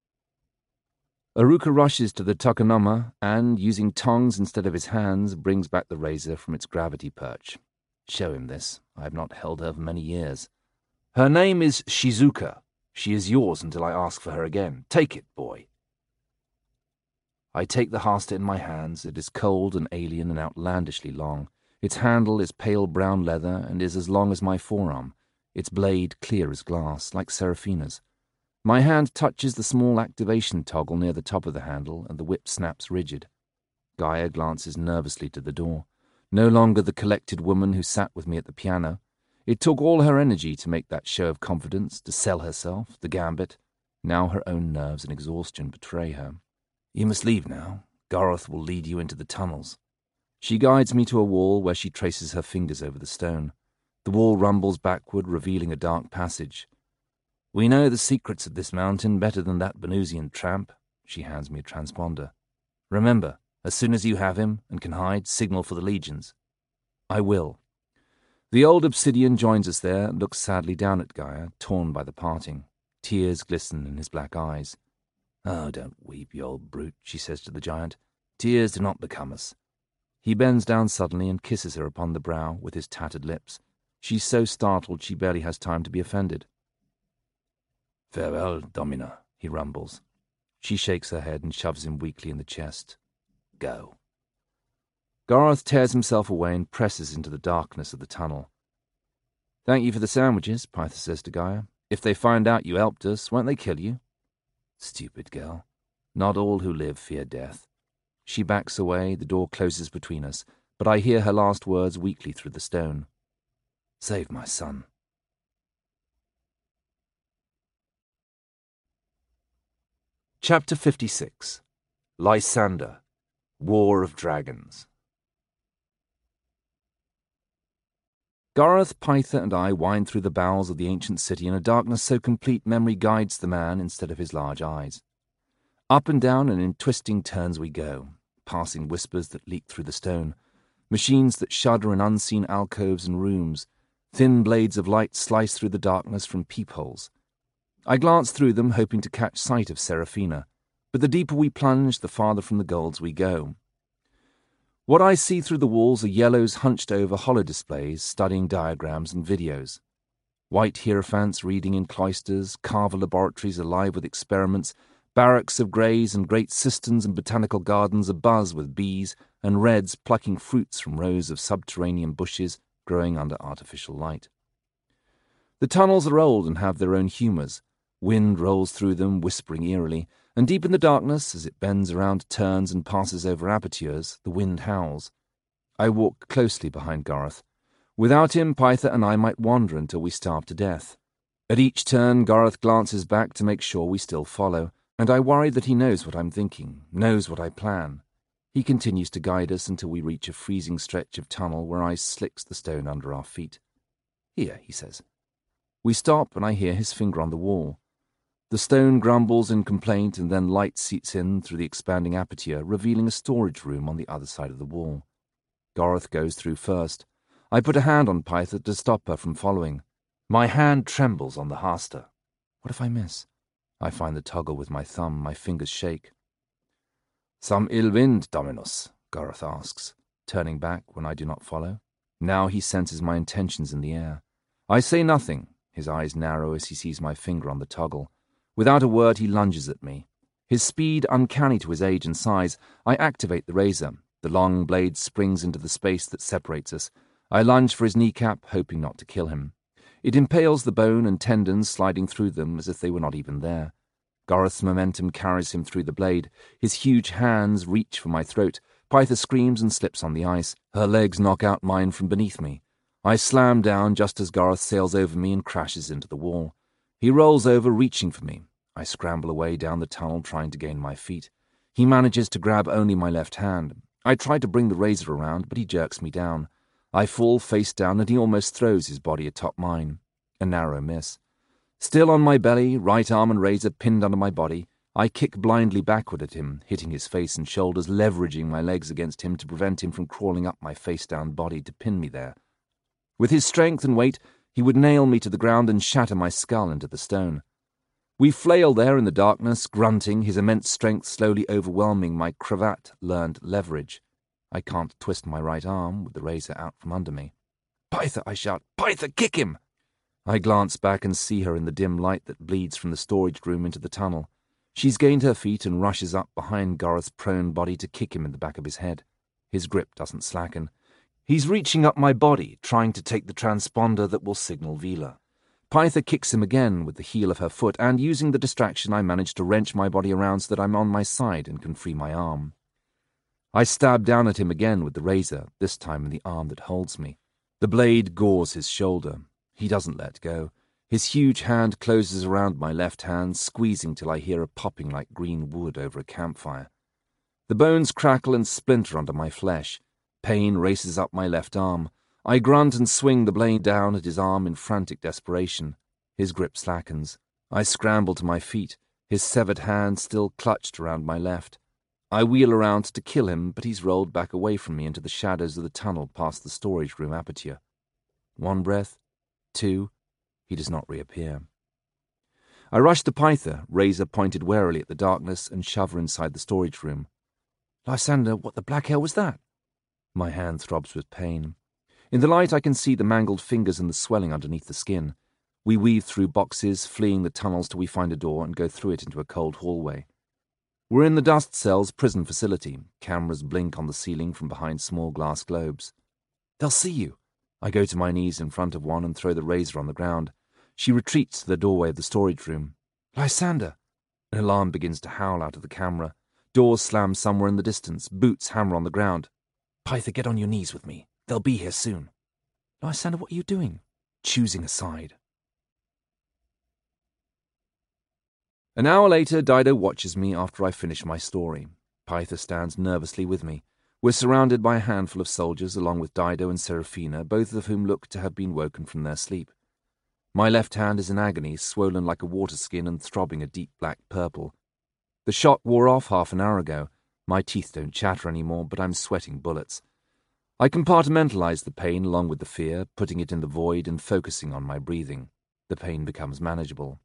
Aruka rushes to the tokonoma and, using tongs instead of his hands, brings back the razor from its gravity perch. Show him this. I have not held her for many years. Her name is Shizuka. She is yours until I ask for her again. Take it, boy. I take the hasta in my hands. It is cold and alien and outlandishly long. Its handle is pale brown leather and is as long as my forearm. Its blade clear as glass, like Seraphina's. My hand touches the small activation toggle near the top of the handle, and the whip snaps rigid. Gaia glances nervously to the door. No longer the collected woman who sat with me at the piano. It took all her energy to make that show of confidence, to sell herself, the gambit. Now her own nerves and exhaustion betray her. You must leave now. Goroth will lead you into the tunnels. She guides me to a wall where she traces her fingers over the stone. The wall rumbles backward, revealing a dark passage. We know the secrets of this mountain better than that Venusian tramp. She hands me a transponder. Remember, as soon as you have him and can hide, signal for the legions. I will. The old obsidian joins us there and looks sadly down at Gaia, torn by the parting. Tears glisten in his black eyes. Oh, don't weep, you old brute, she says to the giant. Tears do not become us. He bends down suddenly and kisses her upon the brow with his tattered lips. She's so startled she barely has time to be offended. "Farewell, Domina," he rumbles. She shakes her head and shoves him weakly in the chest. "Go." Garth tears himself away and presses into the darkness of the tunnel. "Thank you for the sandwiches," Pyther says to Gaia. "If they find out you helped us, won't they kill you?" Stupid girl. Not all who live fear death. She backs away, the door closes between us, but I hear her last words weakly through the stone. "Save my son." Chapter fifty-six. Lysander, War of Dragons. Garth, Pyther, and I wind through the bowels of the ancient city in a darkness so complete memory guides the man instead of his large eyes. Up and down and in twisting turns we go, passing whispers that leak through the stone, machines that shudder in unseen alcoves and rooms, thin blades of light slice through the darkness from peepholes. I glance through them, hoping to catch sight of Seraphina, but the deeper we plunge, the farther from the golds we go. What I see through the walls are yellows hunched over holodisplays, studying diagrams and videos. White hierophants reading in cloisters, carver laboratories alive with experiments, barracks of greys and great cisterns and botanical gardens abuzz with bees, and reds plucking fruits from rows of subterranean bushes growing under artificial light. The tunnels are old and have their own humours. Wind rolls through them, whispering eerily, and deep in the darkness, as it bends around turns and passes over apertures, the wind howls. I walk closely behind Garth. Without him, Pyther and I might wander until we starve to death. At each turn, Garth glances back to make sure we still follow, and I worry that he knows what I'm thinking, knows what I plan. He continues to guide us until we reach a freezing stretch of tunnel where ice slicks the stone under our feet. "Here," he says. We stop, and I hear his finger on the wall. The stone grumbles in complaint, and then light seeps in through the expanding aperture, revealing a storage room on the other side of the wall. Garth goes through first. I put a hand on Pyther to stop her from following. My hand trembles on the haster. What if I miss? I find the toggle with my thumb, my fingers shake. "Some ill wind, Dominus?" Garth asks, turning back when I do not follow. Now he senses my intentions in the air. I say nothing. His eyes narrow as he sees my finger on the toggle. Without a word, he lunges at me. His speed, uncanny to his age and size, I activate the razor. The long blade springs into the space that separates us. I lunge for his kneecap, hoping not to kill him. It impales the bone and tendons, sliding through them as if they were not even there. Garth's momentum carries him through the blade. His huge hands reach for my throat. Pyther screams and slips on the ice. Her legs knock out mine from beneath me. I slam down just as Garth sails over me and crashes into the wall. He rolls over, reaching for me. I scramble away down the tunnel, trying to gain my feet. He manages to grab only my left hand. I try to bring the razor around, but he jerks me down. I fall face down, and he almost throws his body atop mine. A narrow miss. Still on my belly, right arm and razor pinned under my body, I kick blindly backward at him, hitting his face and shoulders, leveraging my legs against him to prevent him from crawling up my face-down body to pin me there. With his strength and weight, he would nail me to the ground and shatter my skull into the stone. We flail there in the darkness, grunting, his immense strength slowly overwhelming my cravat-learned leverage. I can't twist my right arm, with the razor out from under me. "Pyther!" I shout. "Pyther, kick him!" I glance back and see her in the dim light that bleeds from the storage room into the tunnel. She's gained her feet and rushes up behind Garth's prone body to kick him in the back of his head. His grip doesn't slacken. He's reaching up my body, trying to take the transponder that will signal Vila. Pyther kicks him again with the heel of her foot, and using the distraction I manage to wrench my body around so that I'm on my side and can free my arm. I stab down at him again with the razor, this time in the arm that holds me. The blade gores his shoulder. He doesn't let go. His huge hand closes around my left hand, squeezing till I hear a popping like green wood over a campfire. The bones crackle and splinter under my flesh. Pain races up my left arm. I grunt and swing the blade down at his arm in frantic desperation. His grip slackens. I scramble to my feet, his severed hand still clutched around my left. I wheel around to kill him, but he's rolled back away from me into the shadows of the tunnel past the storage room aperture. One breath, two, he does not reappear. I rush to Pyther, razor pointed warily at the darkness, and shove her inside the storage room. "Lysander, what the black hell was that?" My hand throbs with pain. In the light I can see the mangled fingers and the swelling underneath the skin. We weave through boxes, fleeing the tunnels till we find a door and go through it into a cold hallway. We're in the dust cell's prison facility. Cameras blink on the ceiling from behind small glass globes. They'll see you. I go to my knees in front of one and throw the razor on the ground. She retreats to the doorway of the storage room. Lysander! An alarm begins to howl out of the camera. Doors slam somewhere in the distance. Boots hammer on the ground. Pyther, get on your knees with me. They'll be here soon. Lysander, what are you doing? Choosing a side. An hour later, Dido watches me after I finish my story. Pyther stands nervously with me. We're surrounded by a handful of soldiers, along with Dido and Seraphina, both of whom look to have been woken from their sleep. My left hand is in agony, swollen like a water skin and throbbing a deep black purple. The shock wore off half an hour ago. My teeth don't chatter anymore, but I'm sweating bullets. I compartmentalize the pain along with the fear, putting it in the void and focusing on my breathing. The pain becomes manageable.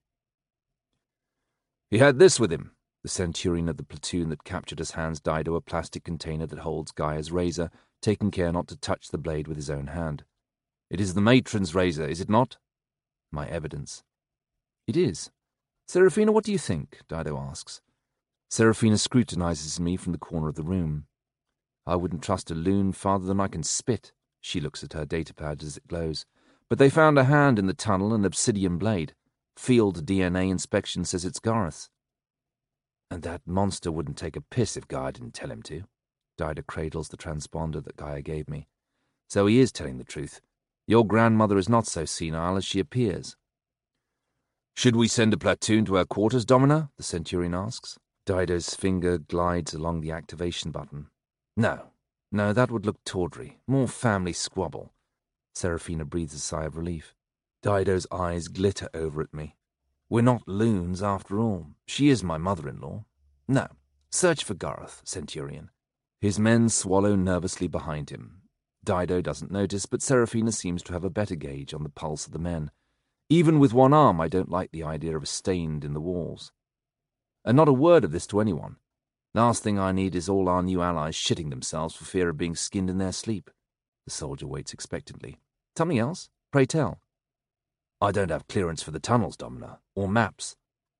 He had this with him. The centurion of the platoon that captured us hands Dido a plastic container that holds Gaia's razor, taking care not to touch the blade with his own hand. It is the matron's razor, is it not? My evidence. It is. Seraphina, what do you think? Dido asks. Seraphina scrutinizes me from the corner of the room. I wouldn't trust a loon farther than I can spit. She looks at her datapad as it glows. But they found a hand in the tunnel, an obsidian blade. Field D N A inspection says it's Gareth's. And that monster wouldn't take a piss if Gaia didn't tell him to. Dido cradles the transponder that Gaia gave me. So he is telling the truth. Your grandmother is not so senile as she appears. Should we send a platoon to her quarters, Domina? The centurion asks. Dido's finger glides along the activation button. No, no, that would look tawdry. More family squabble. Seraphina breathes a sigh of relief. Dido's eyes glitter over at me. We're not loons, after all. She is my mother-in-law. No, search for Gareth, centurion. His men swallow nervously behind him. Dido doesn't notice, but Seraphina seems to have a better gauge on the pulse of the men. Even with one arm, I don't like the idea of a stain in the walls. And not a word of this to anyone. Last thing I need is all our new allies shitting themselves for fear of being skinned in their sleep. The soldier waits expectantly. Something else? Pray tell. I don't have clearance for the tunnels, Domina, or maps.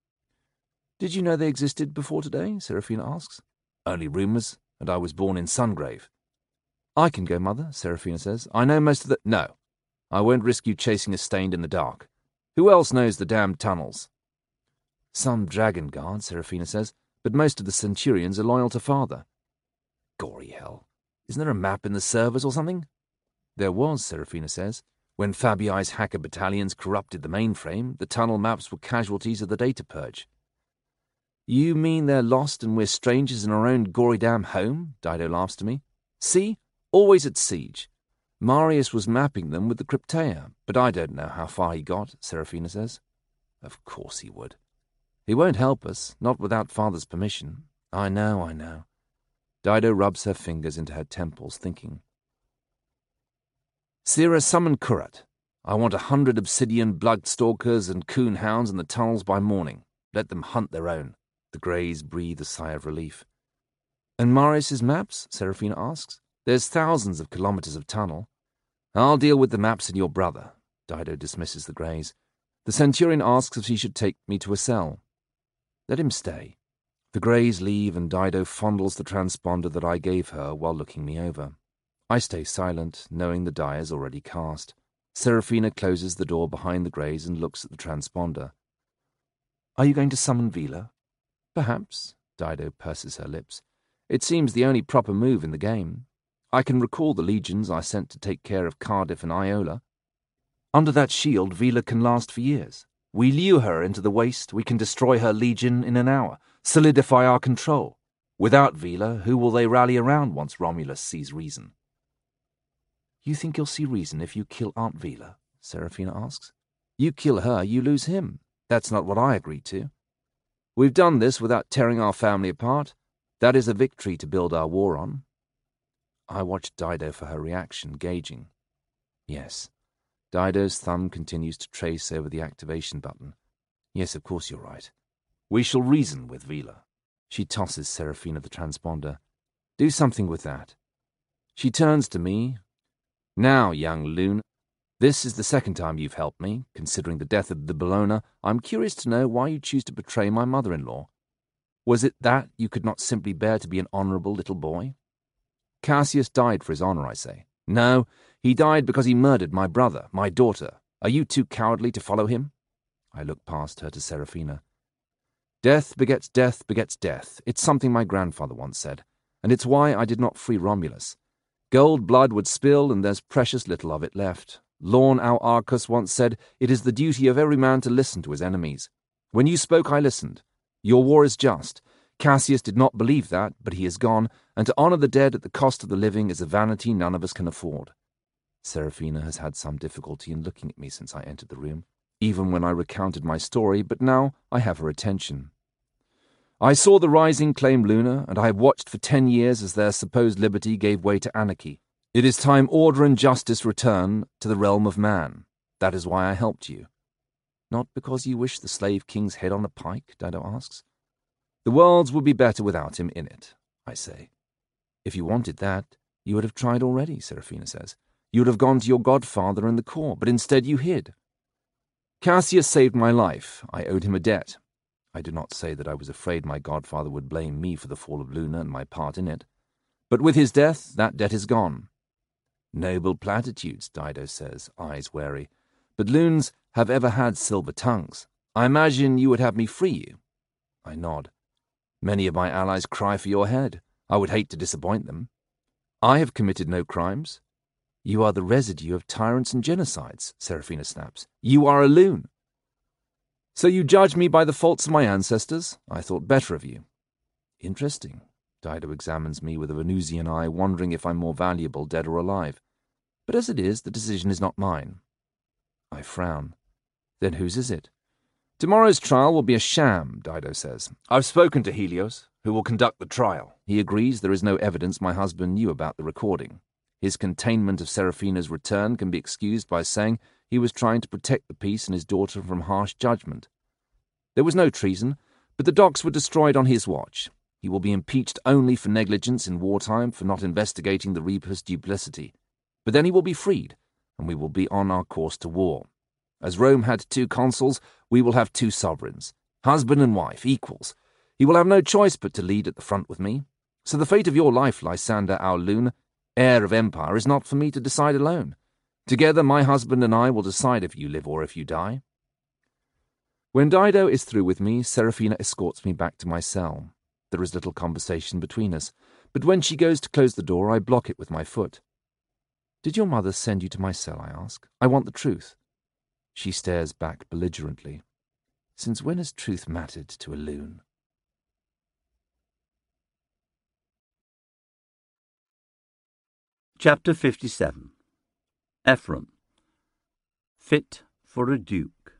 Did you know they existed before today? Seraphina asks. Only rumours, and I was born in Sungrave. I can go, Mother, Seraphina says. I know most of the... No, I won't risk you chasing us stained in the dark. Who else knows the damned tunnels? Some dragon guard, Seraphina says, but most of the centurions are loyal to Father. Gory hell. Isn't there a map in the servers or something? There was, Seraphina says. When Fabii's hacker battalions corrupted the mainframe, the tunnel maps were casualties of the data purge. You mean they're lost and we're strangers in our own gory damn home? Dido laughs to me. See? Always at siege. Marius was mapping them with the Cryptea, but I don't know how far he got, Seraphina says. Of course he would. He won't help us, not without Father's permission. I know, I know. Dido rubs her fingers into her temples, thinking. Sira, summon Kurat. I want a hundred obsidian bloodstalkers and coon hounds in the tunnels by morning. Let them hunt their own. The Greys breathe a sigh of relief. And Marius's maps? Seraphina asks. There's thousands of kilometres of tunnel. I'll deal with the maps and your brother. Dido dismisses the Greys. The centurion asks if he should take me to a cell. Let him stay. The Greys leave and Dido fondles the transponder that I gave her while looking me over. I stay silent, knowing the die is already cast. Seraphina closes the door behind the Greys and looks at the transponder. Are you going to summon Vila? Perhaps. Dido purses her lips. It seems the only proper move in the game. I can recall the legions I sent to take care of Cardiff and Iola. Under that shield, Vila can last for years. We lure her into the waste, we can destroy her legion in an hour, solidify our control. Without Vila, who will they rally around once Romulus sees reason? You think you'll see reason if you kill Aunt Vila? Seraphina asks. You kill her, you lose him. That's not what I agreed to. We've done this without tearing our family apart. That is a victory to build our war on. I watched Dido for her reaction, gauging. Yes. Dido's thumb continues to trace over the activation button. Yes, of course you're right. We shall reason with Vila. She tosses Seraphina the transponder. Do something with that. She turns to me. Now, young loon, this is the second time you've helped me. Considering the death of the Bellona, I'm curious to know why you choose to betray my mother-in-law. Was it that you could not simply bear to be an honourable little boy? Cassius died for his honour, I say. No, he died because he murdered my brother, my daughter. Are you too cowardly to follow him? I look past her to Seraphina. Death begets death begets death. It's something my grandfather once said, and it's why I did not free Romulus. Gold blood would spill, and there's precious little of it left. Lorn our Arcus once said, it is the duty of every man to listen to his enemies. When you spoke, I listened. Your war is just. Cassius did not believe that, but he is gone, and to honour the dead at the cost of the living is a vanity none of us can afford. Seraphina has had some difficulty in looking at me since I entered the room, even when I recounted my story, but now I have her attention. I saw the rising claim Luna, and I have watched for ten years as their supposed liberty gave way to anarchy. It is time order and justice return to the realm of man. That is why I helped you. Not because you wish the slave king's head on a pike, Dido asks. The worlds would be better without him in it, I say. If you wanted that, you would have tried already, Seraphina says. You would have gone to your godfather in the court, but instead you hid. Cassius saved my life. I owed him a debt. I do not say that I was afraid my godfather would blame me for the fall of Luna and my part in it. But with his death, that debt is gone. Noble platitudes, Dido says, eyes wary. But loons have ever had silver tongues. I imagine you would have me free you. I nod. Many of my allies cry for your head. I would hate to disappoint them. I have committed no crimes. You are the residue of tyrants and genocides, Seraphina snaps. You are a loon. So you judge me by the faults of my ancestors? I thought better of you. Interesting. Dido examines me with a Venusian eye, wondering if I'm more valuable, dead or alive. But as it is, the decision is not mine. I frown. Then whose is it? Tomorrow's trial will be a sham, Dido says. I've spoken to Helios, who will conduct the trial. He agrees there is no evidence my husband knew about the recording. His containment of Seraphina's return can be excused by saying he was trying to protect the peace and his daughter from harsh judgment. There was no treason, but the docks were destroyed on his watch. He will be impeached only for negligence in wartime for not investigating the Reaper's duplicity. But then he will be freed, and we will be on our course to war. As Rome had two consuls, we will have two sovereigns, husband and wife, equals. He will have no choice but to lead at the front with me. So the fate of your life, Lysander our loon, heir of empire, is not for me to decide alone. Together my husband and I will decide if you live or if you die. When Dido is through with me, Seraphina escorts me back to my cell. There is little conversation between us, but when she goes to close the door, I block it with my foot. Did your mother send you to my cell, I ask? I want the truth. She stares back belligerently. Since when has truth mattered to a loon? Chapter fifty-seven. Ephraim. Fit for a Duke.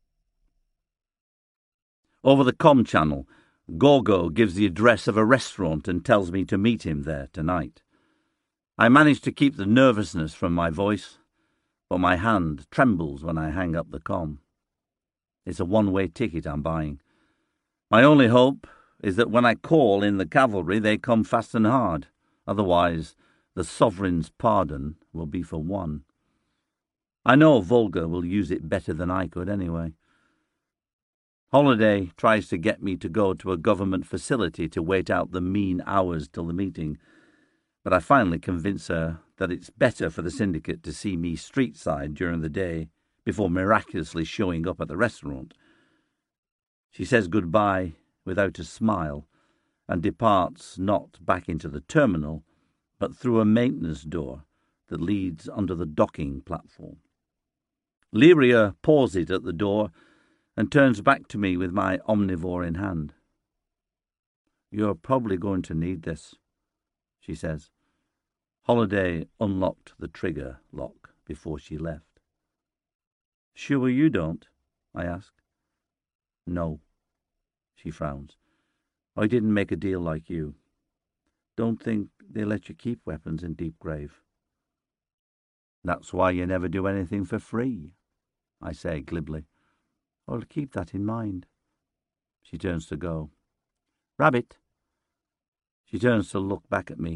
Over the comm channel, Gorgo gives the address of a restaurant and tells me to meet him there tonight. I manage to keep the nervousness from my voice, but my hand trembles when I hang up the comm. It's a one-way ticket I'm buying. My only hope is that when I call in the cavalry, they come fast and hard. Otherwise, the sovereign's pardon will be for one. I know Volga will use it better than I could anyway. Holiday tries to get me to go to a government facility to wait out the mean hours till the meeting, but I finally convince her that it's better for the syndicate to see me street-side during the day before miraculously showing up at the restaurant. She says goodbye without a smile and departs not back into the terminal, but through a maintenance door that leads under the docking platform. Lyria pauses at the door and turns back to me with my omnivore in hand. You're probably going to need this, she says. Holiday unlocked the trigger lock before she left. Sure you don't? I ask. No, she frowns. I didn't make a deal like you. Don't think they let you keep weapons in Deepgrave. That's why you never do anything for free, I say glibly. I'll keep that in mind. She turns to go. Rabbit. She turns to look back at me,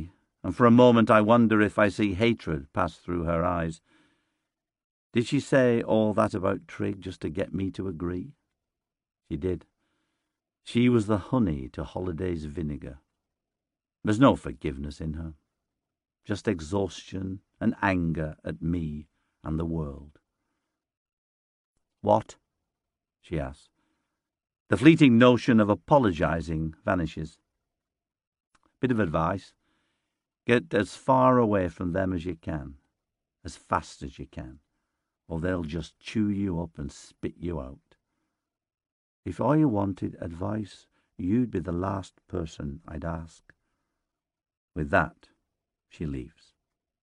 and for a moment I wonder if I see hatred pass through her eyes. Did she say all that about Trig just to get me to agree? She did. She was the honey to Holiday's vinegar. There's no forgiveness in her, just exhaustion and anger at me and the world. What? She asks. The fleeting notion of apologizing vanishes. Bit of advice. Get as far away from them as you can, as fast as you can, or they'll just chew you up and spit you out. If I wanted advice, you'd be the last person I'd ask. With that, she leaves.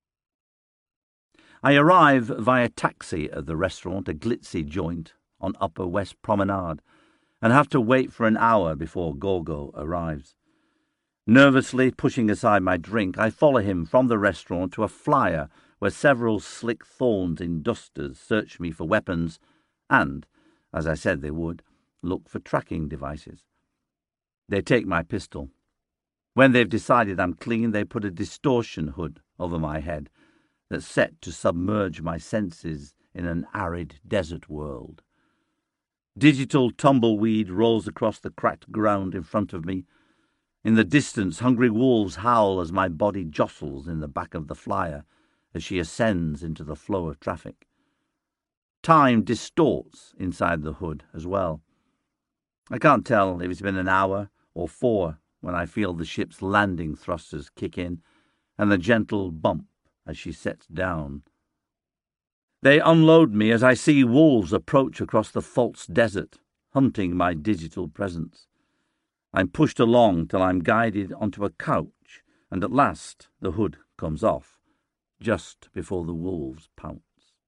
I arrive via taxi at the restaurant, a glitzy joint on Upper West Promenade, and have to wait for an hour before Gorgo arrives. Nervously pushing aside my drink, I follow him from the restaurant to a flyer where several slick thorns in dusters search me for weapons and, as I said they would, look for tracking devices. They take my pistol. When they've decided I'm clean, they put a distortion hood over my head that's set to submerge my senses in an arid desert world. Digital tumbleweed rolls across the cracked ground in front of me. In the distance, hungry wolves howl as my body jostles in the back of the flyer as she ascends into the flow of traffic. Time distorts inside the hood as well. I can't tell if it's been an hour or four when I feel the ship's landing thrusters kick in and the gentle bump as she sets down. They unload me as I see wolves approach across the false desert, hunting my digital presence. I'm pushed along till I'm guided onto a couch, and at last the hood comes off, just before the wolves pounce.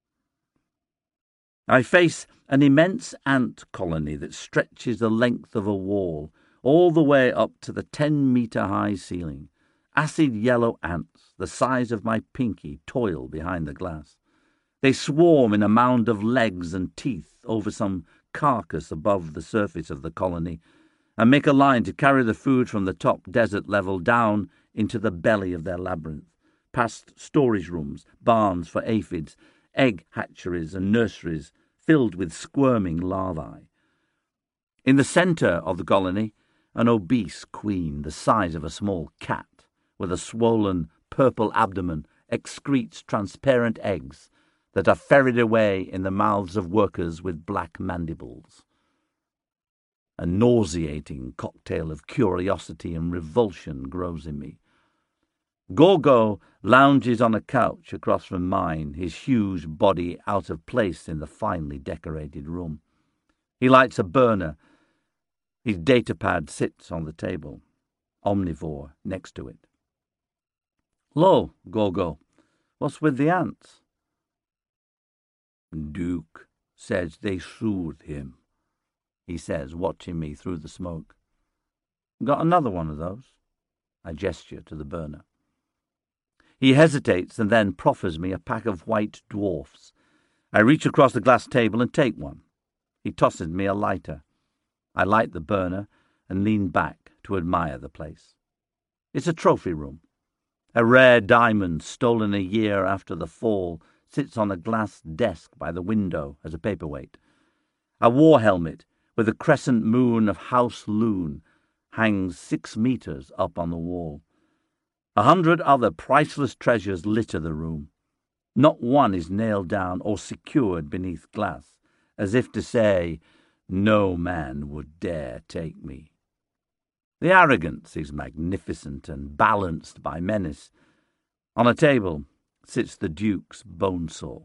I face an immense ant colony that stretches the length of a wall, all the way up to the ten-metre-high ceiling. Acid yellow ants, the size of my pinky, toil behind the glass. They swarm in a mound of legs and teeth over some carcass above the surface of the colony, and make a line to carry the food from the top desert level down into the belly of their labyrinth, past storage rooms, barns for aphids, egg hatcheries and nurseries filled with squirming larvae. In the centre of the colony, an obese queen the size of a small cat, with a swollen purple abdomen, excretes transparent eggs that are ferried away in the mouths of workers with black mandibles. A nauseating cocktail of curiosity and revulsion grows in me. Gorgo lounges on a couch across from mine, his huge body out of place in the finely decorated room. He lights a burner. His datapad sits on the table, omnivore next to it. "Lo, Gorgo, what's with the ants?" "Duke says they soothe him," he says, watching me through the smoke. "Got another one of those?" I gesture to the burner. He hesitates and then proffers me a pack of white dwarfs. I reach across the glass table and take one. He tosses me a lighter. I light the burner and lean back to admire the place. It's a trophy room. A rare diamond stolen a year after the fall sits on a glass desk by the window as a paperweight. A war helmet with a crescent moon of House Loon hangs six metres up on the wall. A hundred other priceless treasures litter the room. Not one is nailed down or secured beneath glass, as if to say, "No man would dare take me." The arrogance is magnificent and balanced by menace. On a table sits the Duke's bone saw.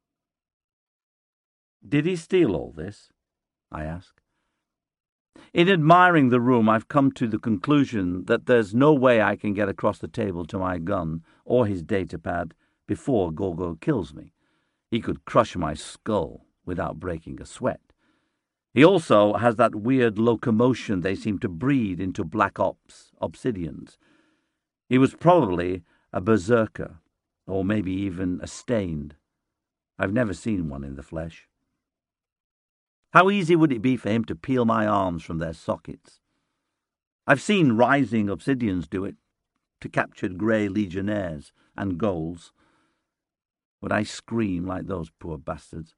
"Did he steal all this?" I ask. In admiring the room, I've come to the conclusion that there's no way I can get across the table to my gun or his datapad before Gorgo kills me. He could crush my skull without breaking a sweat. He also has that weird locomotion they seem to breed into Black Ops obsidians. He was probably a berserker, or maybe even a stained. I've never seen one in the flesh. How easy would it be for him to peel my arms from their sockets? I've seen rising obsidians do it. to captured grey legionnaires and goals. Would I scream like those poor bastards?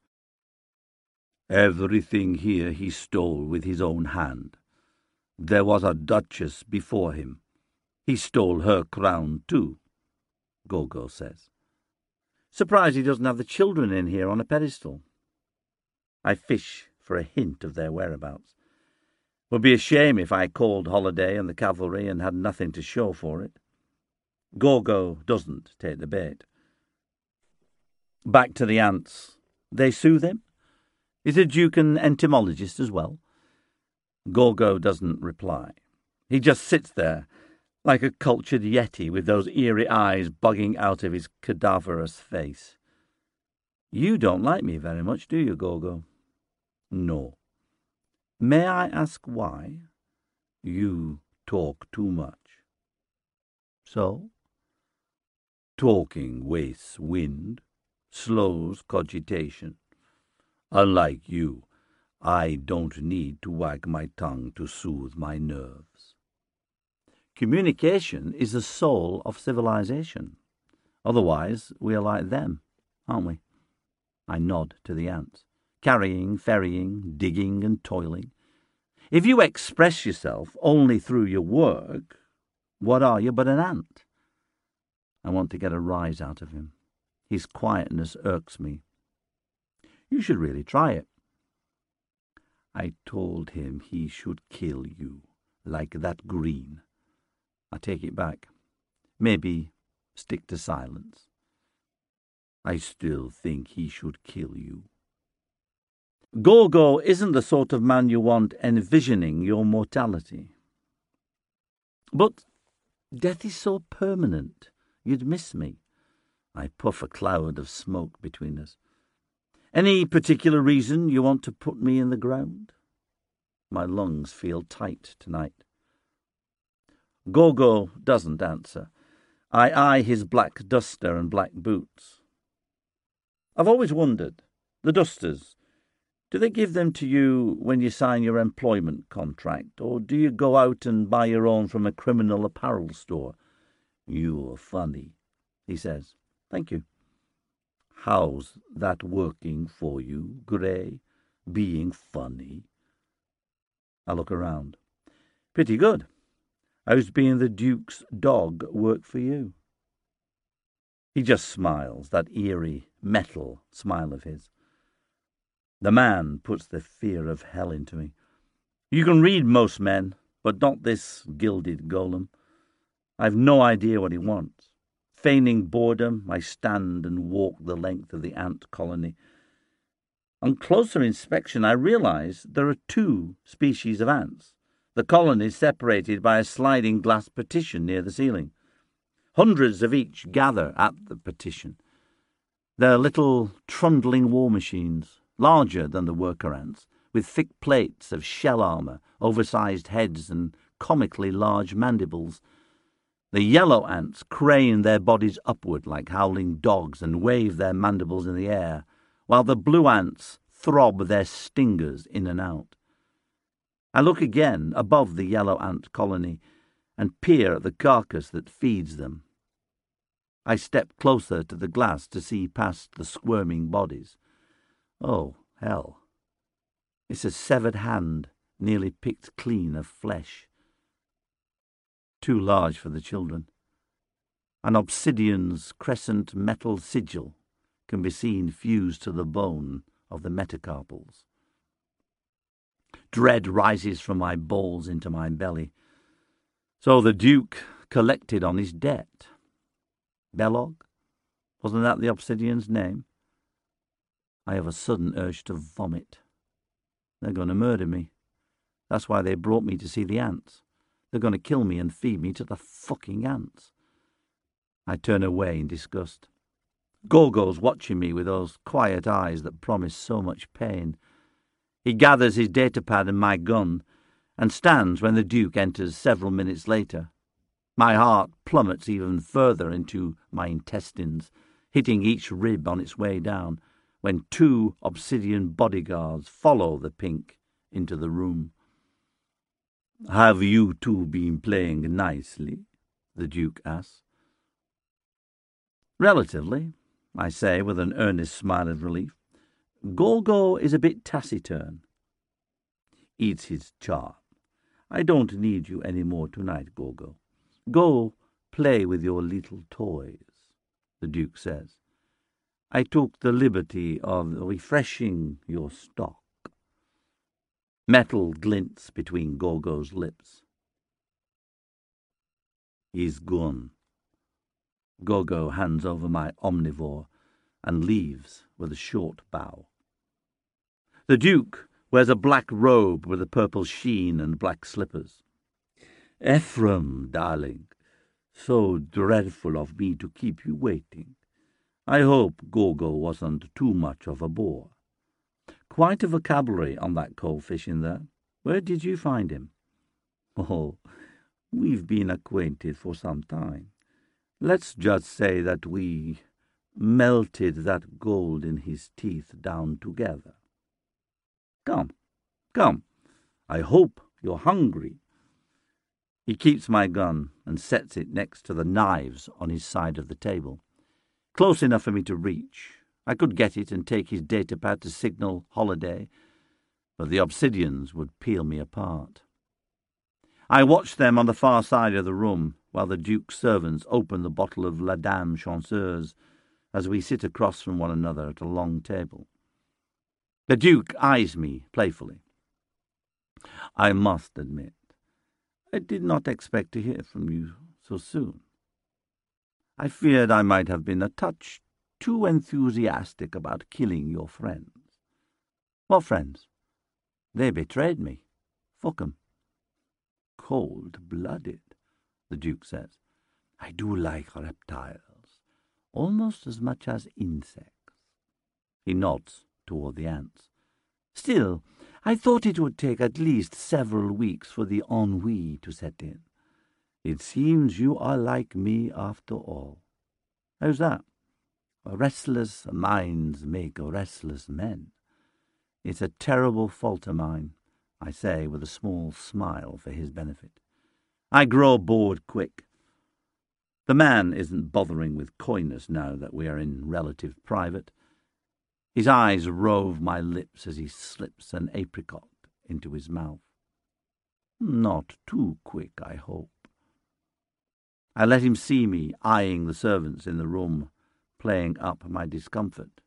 Everything here he stole with his own hand. There was a duchess before him. He stole her crown too, Gorgo says. Surprised he doesn't have the children in here on a pedestal. I fish for a hint of their whereabouts. Would be a shame if I called Holiday and the cavalry and had nothing to show for it. Gorgo doesn't take the bait. Back to the ants. They soothe him? Is the Duke an entomologist as well? Gorgo doesn't reply. He just sits there, like a cultured yeti with those eerie eyes bugging out of his cadaverous face. You don't like me very much, do you, Gorgo? No. May I ask why? You talk too much. So? Talking wastes wind, slows cogitation. Unlike you, I don't need to wag my tongue to soothe my nerves. Communication is the soul of civilization. Otherwise, we are like them, aren't we? I nod to the ants, carrying, ferrying, digging and toiling. If you express yourself only through your work, what are you but an ant? I want to get a rise out of him. His quietness irks me. You should really try it. I told him he should kill you, like that Green. I take it back. Maybe stick to silence. I still think he should kill you. Gorgo isn't the sort of man you want envisioning your mortality. But death is so permanent, you'd miss me. I puff a cloud of smoke between us. Any particular reason you want to put me in the ground? My lungs feel tight tonight. Gorgo doesn't answer. I eye his black duster and black boots. I've always wondered, the dusters, do they give them to you when you sign your employment contract, or do you go out and buy your own from a criminal apparel store? You're funny, he says. Thank you. How's that working for you, Grey? Being funny? I look around. Pretty good. How's being the Duke's dog work for you? He just smiles, that eerie, metal smile of his. The man puts the fear of hell into me. You can read most men, but not this gilded golem. I've no idea what he wants. Feigning boredom, I stand and walk the length of the ant colony. On closer inspection, I realize there are two species of ants. The colony is separated by a sliding glass partition near the ceiling. Hundreds of each gather at the partition. They're little trundling war machines, larger than the worker ants, with thick plates of shell armour, oversized heads and comically large mandibles. The yellow ants crane their bodies upward like howling dogs and wave their mandibles in the air, while the blue ants throb their stingers in and out. I look again above the yellow ant colony and peer at the carcass that feeds them. I step closer to the glass to see past the squirming bodies. Oh, hell. It's a severed hand, nearly picked clean of flesh. Too large for the children. An obsidian's crescent metal sigil can be seen fused to the bone of the metacarpals. Dread rises from my balls into my belly. So the Duke collected on his debt. Belog? Wasn't that the obsidian's name? I have a sudden urge to vomit. They're going to murder me. That's why they brought me to see the ants. They're going to kill me and feed me to the fucking ants. I turn away in disgust. Gorgo's watching me with those quiet eyes that promise so much pain. He gathers his datapad and my gun and stands when the Duke enters several minutes later. My heart plummets even further into my intestines, hitting each rib on its way down, when two obsidian bodyguards follow the pink into the room. Have you two been playing nicely? the Duke asks. Relatively, I say with an earnest smile of relief. Gorgo is a bit taciturn. Eats his charm. I don't need you any more tonight, Gorgo. Go play with your little toys, the Duke says. I took the liberty of refreshing your stock. Metal glints between Gorgo's lips. He's gone. Gorgo hands over my omnivore and leaves with a short bow. The Duke wears a black robe with a purple sheen and black slippers. Ephraim, darling, so dreadful of me to keep you waiting. I hope Gorgo wasn't too much of a bore. Quite a vocabulary on that cold fish in there. Where did you find him? Oh, we've been acquainted for some time. Let's just say that we melted that gold in his teeth down together. Come, come, I hope you're hungry. He keeps my gun and sets it next to the knives on his side of the table, close enough for me to reach. I could get it and take his datapad to signal holiday, but the obsidians would peel me apart. I watch them on the far side of the room while the Duke's servants open the bottle of La Dame Chanceuse as we sit across from one another at a long table. The Duke eyes me playfully. I must admit, I did not expect to hear from you so soon. I feared I might have been a touch too enthusiastic about killing your friends. What friends? They betrayed me. Fuck 'em. Cold-blooded, the Duke says. I do like reptiles, almost as much as insects. He nods toward the ants. Still, I thought it would take at least several weeks for the ennui to set in. It seems you are like me after all. How's that? Restless minds make restless men. It's a terrible fault of mine, I say with a small smile for his benefit. I grow bored quick. The man isn't bothering with coyness now that we are in relative private. His eyes rove my lips as he slips an apricot into his mouth. Not too quick, I hope. I let him see me eyeing the servants in the room, playing up my discomfort.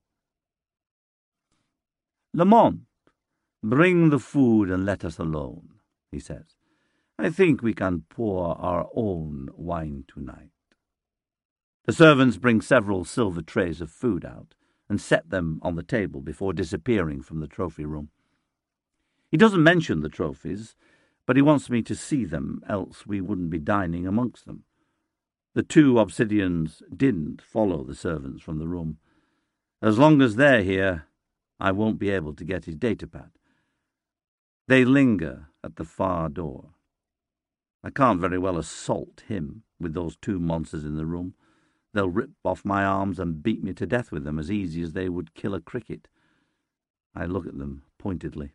Lamont, bring the food and let us alone, he says. I think we can pour our own wine tonight. The servants bring several silver trays of food out and set them on the table before disappearing from the trophy room. He doesn't mention the trophies, but he wants me to see them, else we wouldn't be dining amongst them. The two obsidians didn't follow the servants from the room. As long as they're here, I won't be able to get his datapad. They linger at the far door. I can't very well assault him with those two monsters in the room. They'll rip off my arms and beat me to death with them as easy as they would kill a cricket. I look at them pointedly.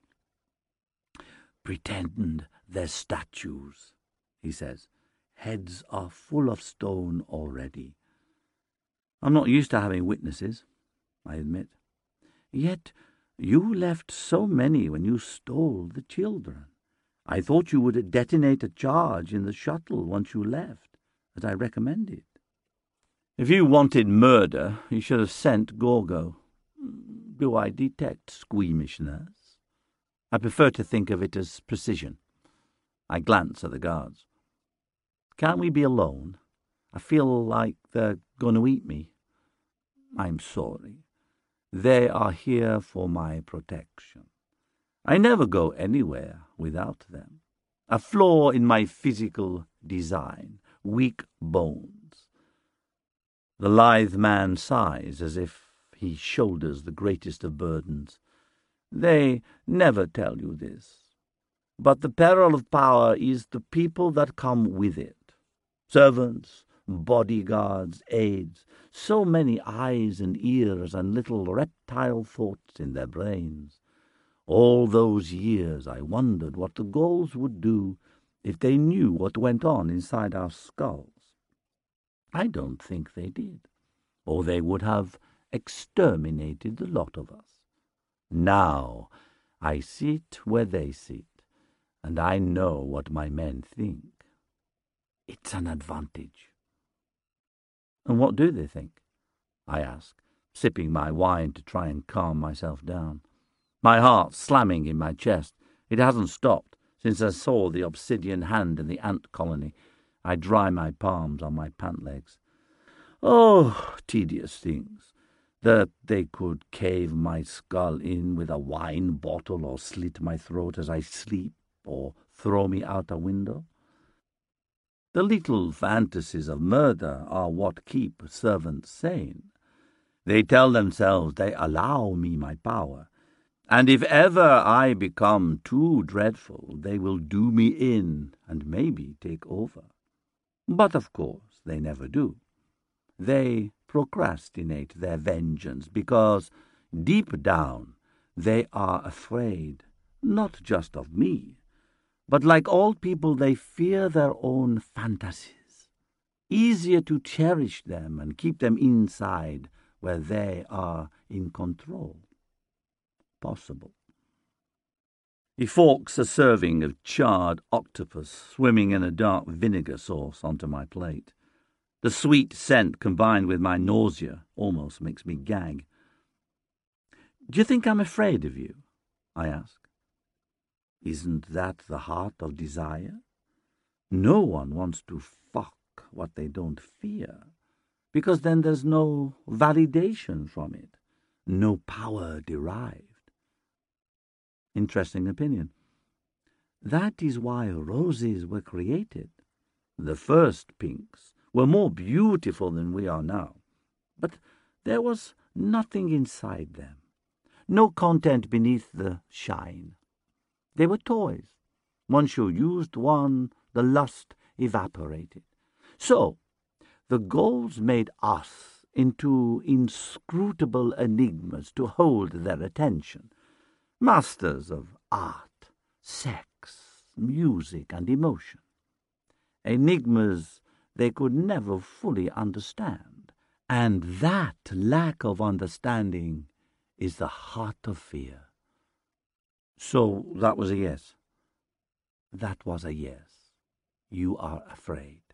Pretend they're statues, he says. Heads are full of stone already. I'm not used to having witnesses, I admit. Yet you left so many when you stole the children. I thought you would detonate a charge in the shuttle once you left, as I recommended. If you wanted murder, you should have sent Gorgo. Do I detect squeamishness? I prefer to think of it as precision. I glance at the guards. Can't we be alone? I feel like they're going to eat me. I'm sorry. They are here for my protection. I never go anywhere without them. A flaw in my physical design, weak bones. The lithe man sighs as if he shoulders the greatest of burdens. They never tell you this, but the peril of power is the people that come with it. Servants, bodyguards, aides, so many eyes and ears and little reptile thoughts in their brains. All those years I wondered what the Gauls would do if they knew what went on inside our skulls. I don't think they did, or they would have exterminated the lot of us. Now I sit where they sit, and I know what my men think. It's an advantage. And what do they think? I ask, sipping my wine to try and calm myself down. My heart slamming in my chest. It hasn't stopped since I saw the obsidian hand in the ant colony. I dry my palms on my pant legs. Oh, tedious things, that they could cave my skull in with a wine bottle or slit my throat as I sleep or throw me out a window. The little fantasies of murder are what keep servants sane. They tell themselves they allow me my power, and if ever I become too dreadful, they will do me in and maybe take over. But of course they never do. They procrastinate their vengeance because, deep down, they are afraid, not just of me, but like all people they fear their own fantasies. Easier to cherish them and keep them inside where they are in control. Possible. He forks a serving of charred octopus swimming in a dark vinegar sauce onto my plate. The sweet scent combined with my nausea almost makes me gag. "Do you think I'm afraid of you?" I ask. Isn't that the heart of desire? No one wants to fuck what they don't fear, because then there's no validation from it, no power derived. Interesting opinion. That is why roses were created. The first pinks were more beautiful than we are now, but there was nothing inside them, no content beneath the shine. They were toys. Once you used one, the lust evaporated. So, the goals made us into inscrutable enigmas to hold their attention, masters of art, sex, music, and emotion. Enigmas they could never fully understand, and that lack of understanding is the heart of fear. So that was a yes. That was a yes. You are afraid.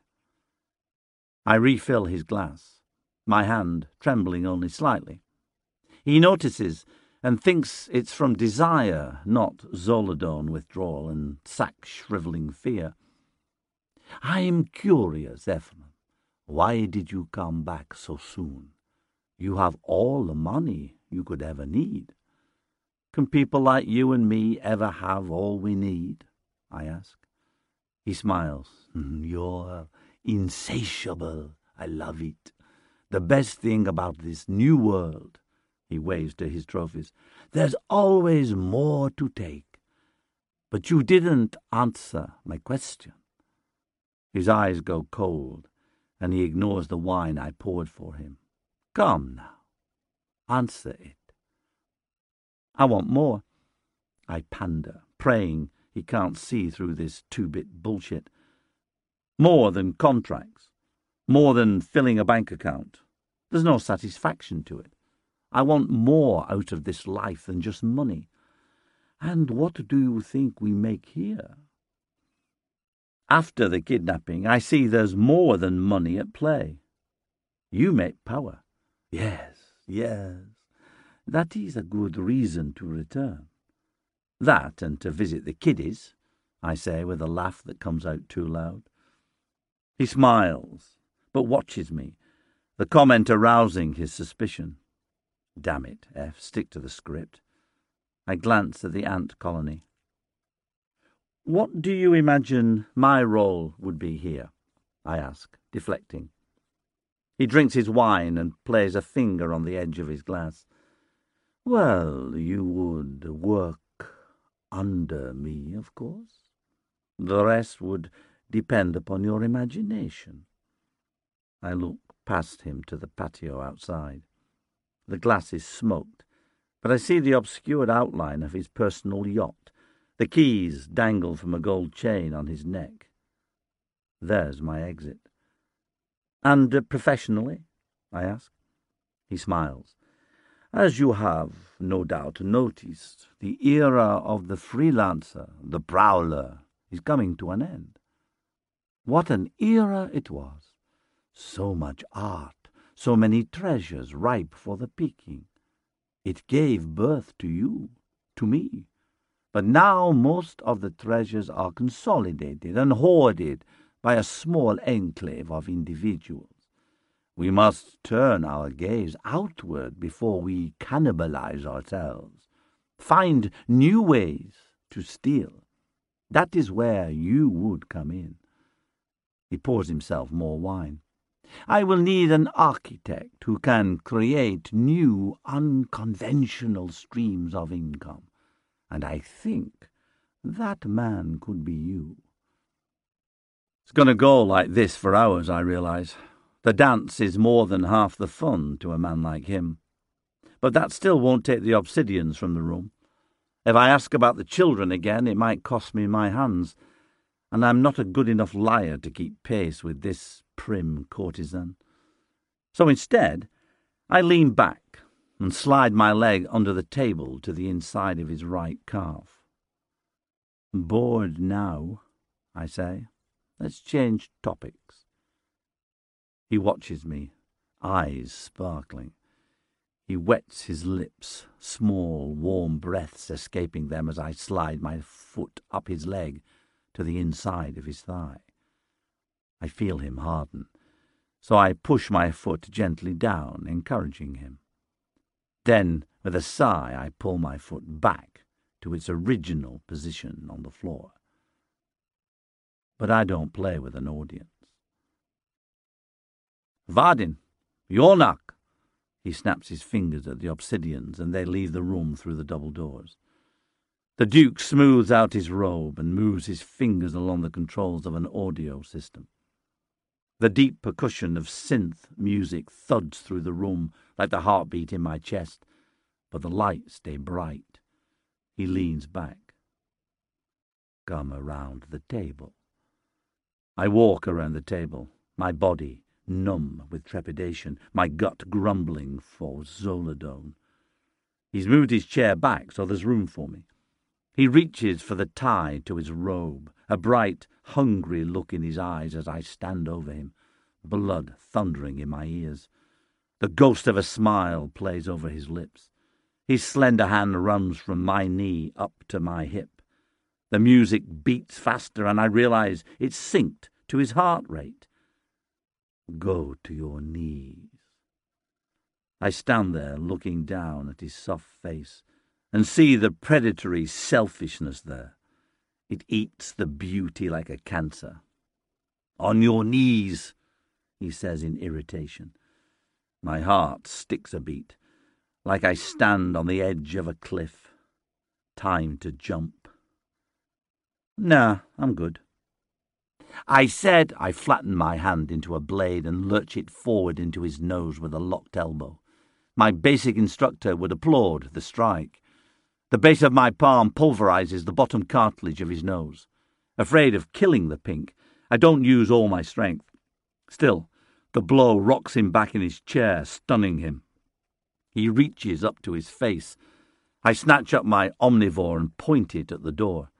I refill his glass, my hand trembling only slightly. He notices and thinks it's from desire, not Zoladone withdrawal and sack-shrivelling fear. I am curious, Ephraim. Why did you come back so soon? You have all the money you could ever need. Can people like you and me ever have all we need? I ask. He smiles. You're insatiable. I love it. The best thing about this new world, he waves to his trophies, there's always more to take. But you didn't answer my question. His eyes go cold, and he ignores the wine I poured for him. Come now, answer it. I want more. I pander, praying he can't see through this two-bit bullshit. More than contracts. More than filling a bank account. There's no satisfaction to it. I want more out of this life than just money. And what do you think we make here? After the kidnapping, I see there's more than money at play. You make power. Yes, yes. That is a good reason to return. That and to visit the kiddies, I say with a laugh that comes out too loud. He smiles, but watches me, the comment arousing his suspicion. Damn it, F, stick to the script. I glance at the ant colony. What do you imagine my role would be here? I ask, deflecting. He drinks his wine and plays a finger on the edge of his glass. Well, you would work under me, of course. The rest would depend upon your imagination. I look past him to the patio outside. The glass is smoked, but I see the obscured outline of his personal yacht. The keys dangle from a gold chain on his neck. There's my exit. And uh, professionally? I ask. He smiles. As you have, no doubt, noticed, the era of the freelancer, the prowler, is coming to an end. What an era it was! So much art, so many treasures ripe for the picking. It gave birth to you, to me. But now most of the treasures are consolidated and hoarded by a small enclave of individuals. We must turn our gaze outward before we cannibalize ourselves. Find new ways to steal. That is where you would come in. He pours himself more wine. I will need an architect who can create new, unconventional streams of income. And I think that man could be you. It's going to go like this for hours, I realize. The dance is more than half the fun to a man like him. But that still won't take the obsidians from the room. If I ask about the children again, it might cost me my hands, and I'm not a good enough liar to keep pace with this prim courtesan. So instead, I lean back and slide my leg under the table to the inside of his right calf. Bored now, I say. Let's change topics. He watches me, eyes sparkling. He wets his lips, small, warm breaths escaping them as I slide my foot up his leg to the inside of his thigh. I feel him harden, so I push my foot gently down, encouraging him. Then, with a sigh, I pull my foot back to its original position on the floor. But I don't play with an audience. Vardin, Yornak! He snaps his fingers at the obsidians, and they leave the room through the double doors. The Duke smooths out his robe and moves his fingers along the controls of an audio system. The deep percussion of synth music thuds through the room like the heartbeat in my chest, but the lights stay bright. He leans back. Come around the table. I walk around the table, my body numb with trepidation, my gut grumbling for Zoladone. He's moved his chair back so there's room for me. He reaches for the tie to his robe, a bright, hungry look in his eyes as I stand over him, blood thundering in my ears. The ghost of a smile plays over his lips. His slender hand runs from my knee up to my hip. The music beats faster, and I realize it's synced to his heart rate. Go to your knees. I stand there looking down at his soft face and see the predatory selfishness there. It eats the beauty like a cancer. On your knees, he says in irritation. My heart sticks a beat, like I stand on the edge of a cliff. Time to jump. Nah, I'm good. I said. I flatten my hand into a blade and lurch it forward into his nose with a locked elbow. My basic instructor would applaud the strike. The base of my palm pulverizes the bottom cartilage of his nose. Afraid of killing the pink, I don't use all my strength. Still, the blow rocks him back in his chair, stunning him. He reaches up to his face. I snatch up my omnivore and point it at the door.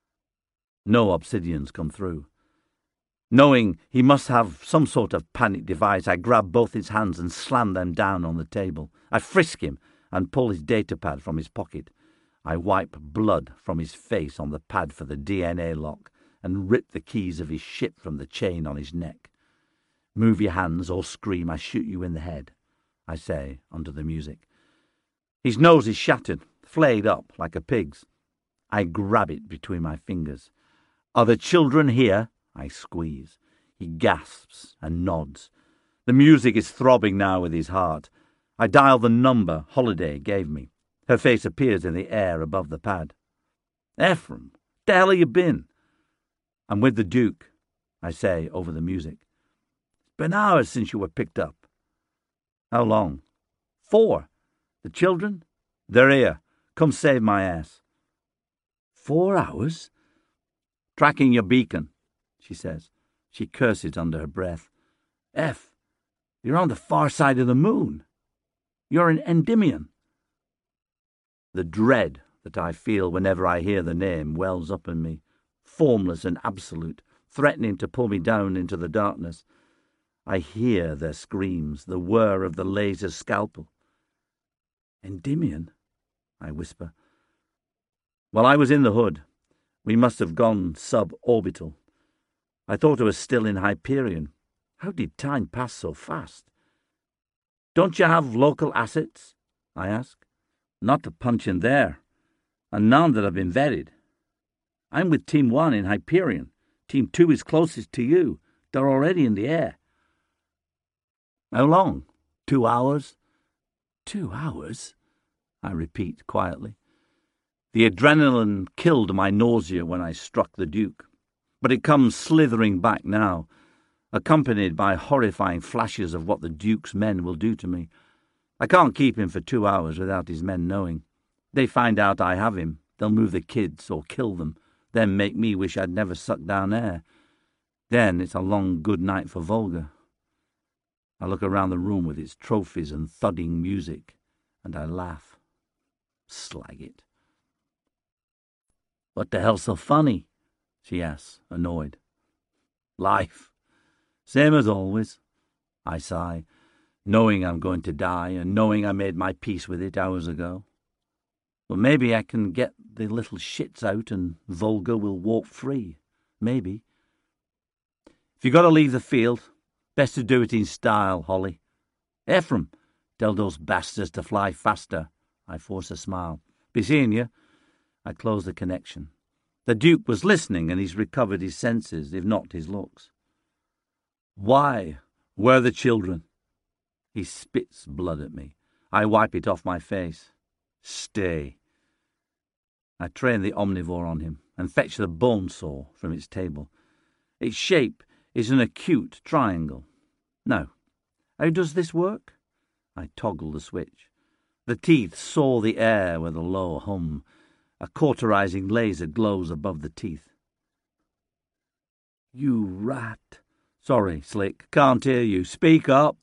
No obsidians come through. Knowing he must have some sort of panic device, I grab both his hands and slam them down on the table. I frisk him and pull his datapad from his pocket. I wipe blood from his face on the pad for the D N A lock and rip the keys of his ship from the chain on his neck. Move your hands or scream, I shoot you in the head, I say under the music. His nose is shattered, flayed up like a pig's. I grab it between my fingers. Are the children here? I squeeze. He gasps and nods. The music is throbbing now with his heart. I dial the number Holiday gave me. Her face appears in the air above the pad. Ephraim, the hell have you been? I'm with the Duke, I say over the music. It's been hours since you were picked up. How long? Four. The children? They're here. Come save my ass. Four hours? Tracking your beacon, she says. She curses under her breath. F, you're on the far side of the moon. You're an Endymion. The dread that I feel whenever I hear the name wells up in me, formless and absolute, threatening to pull me down into the darkness. I hear their screams, the whir of the laser scalpel. Endymion, I whisper. While I was in the hood, we must have gone suborbital. I thought I was still in Hyperion. How did time pass so fast? Don't you have local assets? I ask. Not to punch in there, and none that have been vetted. I'm with Team One in Hyperion. Team Two is closest to you. They're already in the air. How long? Two hours? Two hours? I repeat quietly. The adrenaline killed my nausea when I struck the Duke, but it comes slithering back now, accompanied by horrifying flashes of what the Duke's men will do to me. I can't keep him for two hours without his men knowing. They find out I have him, they'll move the kids or kill them, then make me wish I'd never sucked down air. Then it's a long good night for Volga. I look around the room with its trophies and thudding music, and I laugh. Slag it. What the hell's so funny? She asks, annoyed. Life. Same as always. I sigh, knowing I'm going to die and knowing I made my peace with it hours ago. But maybe I can get the little shits out and Volga will walk free. Maybe. If you got to leave the field, best to do it in style, Holly. Ephraim, tell those bastards to fly faster. I force a smile. Be seeing you. I close the connection. The Duke was listening and he's recovered his senses, if not his looks. Why? Where are the children? He spits blood at me. I wipe it off my face. Stay. I train the omnivore on him and fetch the bone saw from its table. Its shape is an acute triangle. Now, how does this work? I toggle the switch. The teeth saw the air with a low hum. A cauterizing laser glows above the teeth. You rat. Sorry, Slick, can't hear you. Speak up.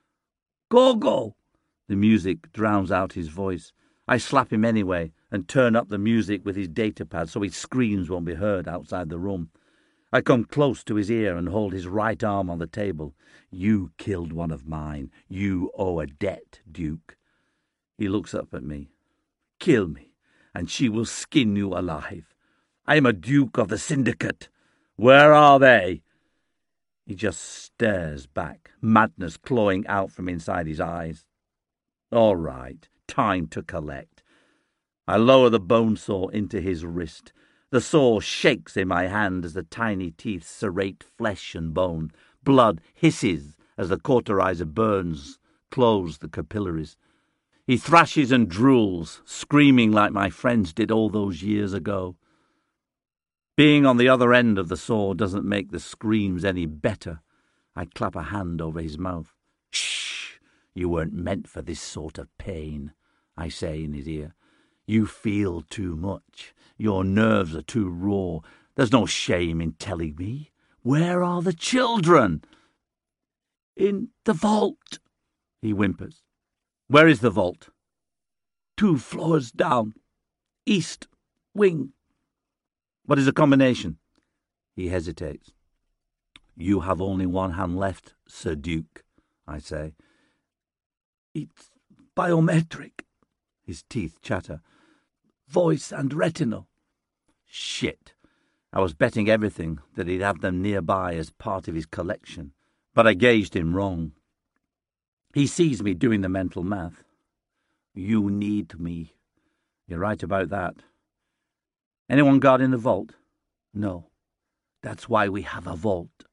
Go-go! The music drowns out his voice. I slap him anyway and turn up the music with his datapad so his screams won't be heard outside the room. I come close to his ear and hold his right arm on the table. You killed one of mine. You owe a debt, Duke. He looks up at me. Kill me, and she will skin you alive. I am a Duke of the Syndicate. Where are they? He just stares back, madness clawing out from inside his eyes. All right, time to collect. I lower the bone saw into his wrist. The saw shakes in my hand as the tiny teeth serrate flesh and bone. Blood hisses as the cauterizer burns, close the capillaries. He thrashes and drools, screaming like my friends did all those years ago. Being on the other end of the saw doesn't make the screams any better. I clap a hand over his mouth. Shh! You weren't meant for this sort of pain, I say in his ear. You feel too much. Your nerves are too raw. There's no shame in telling me. Where are the children? In the vault, he whimpers. Where is the vault? Two floors down. East wing. What is the combination? He hesitates. You have only one hand left, Sir Duke, I say. It's biometric. His teeth chatter. Voice and retinal. Shit. I was betting everything that he'd have them nearby as part of his collection, but I gauged him wrong. He sees me doing the mental math. You need me. You're right about that. Anyone guarding the vault? No. That's why we have a vault.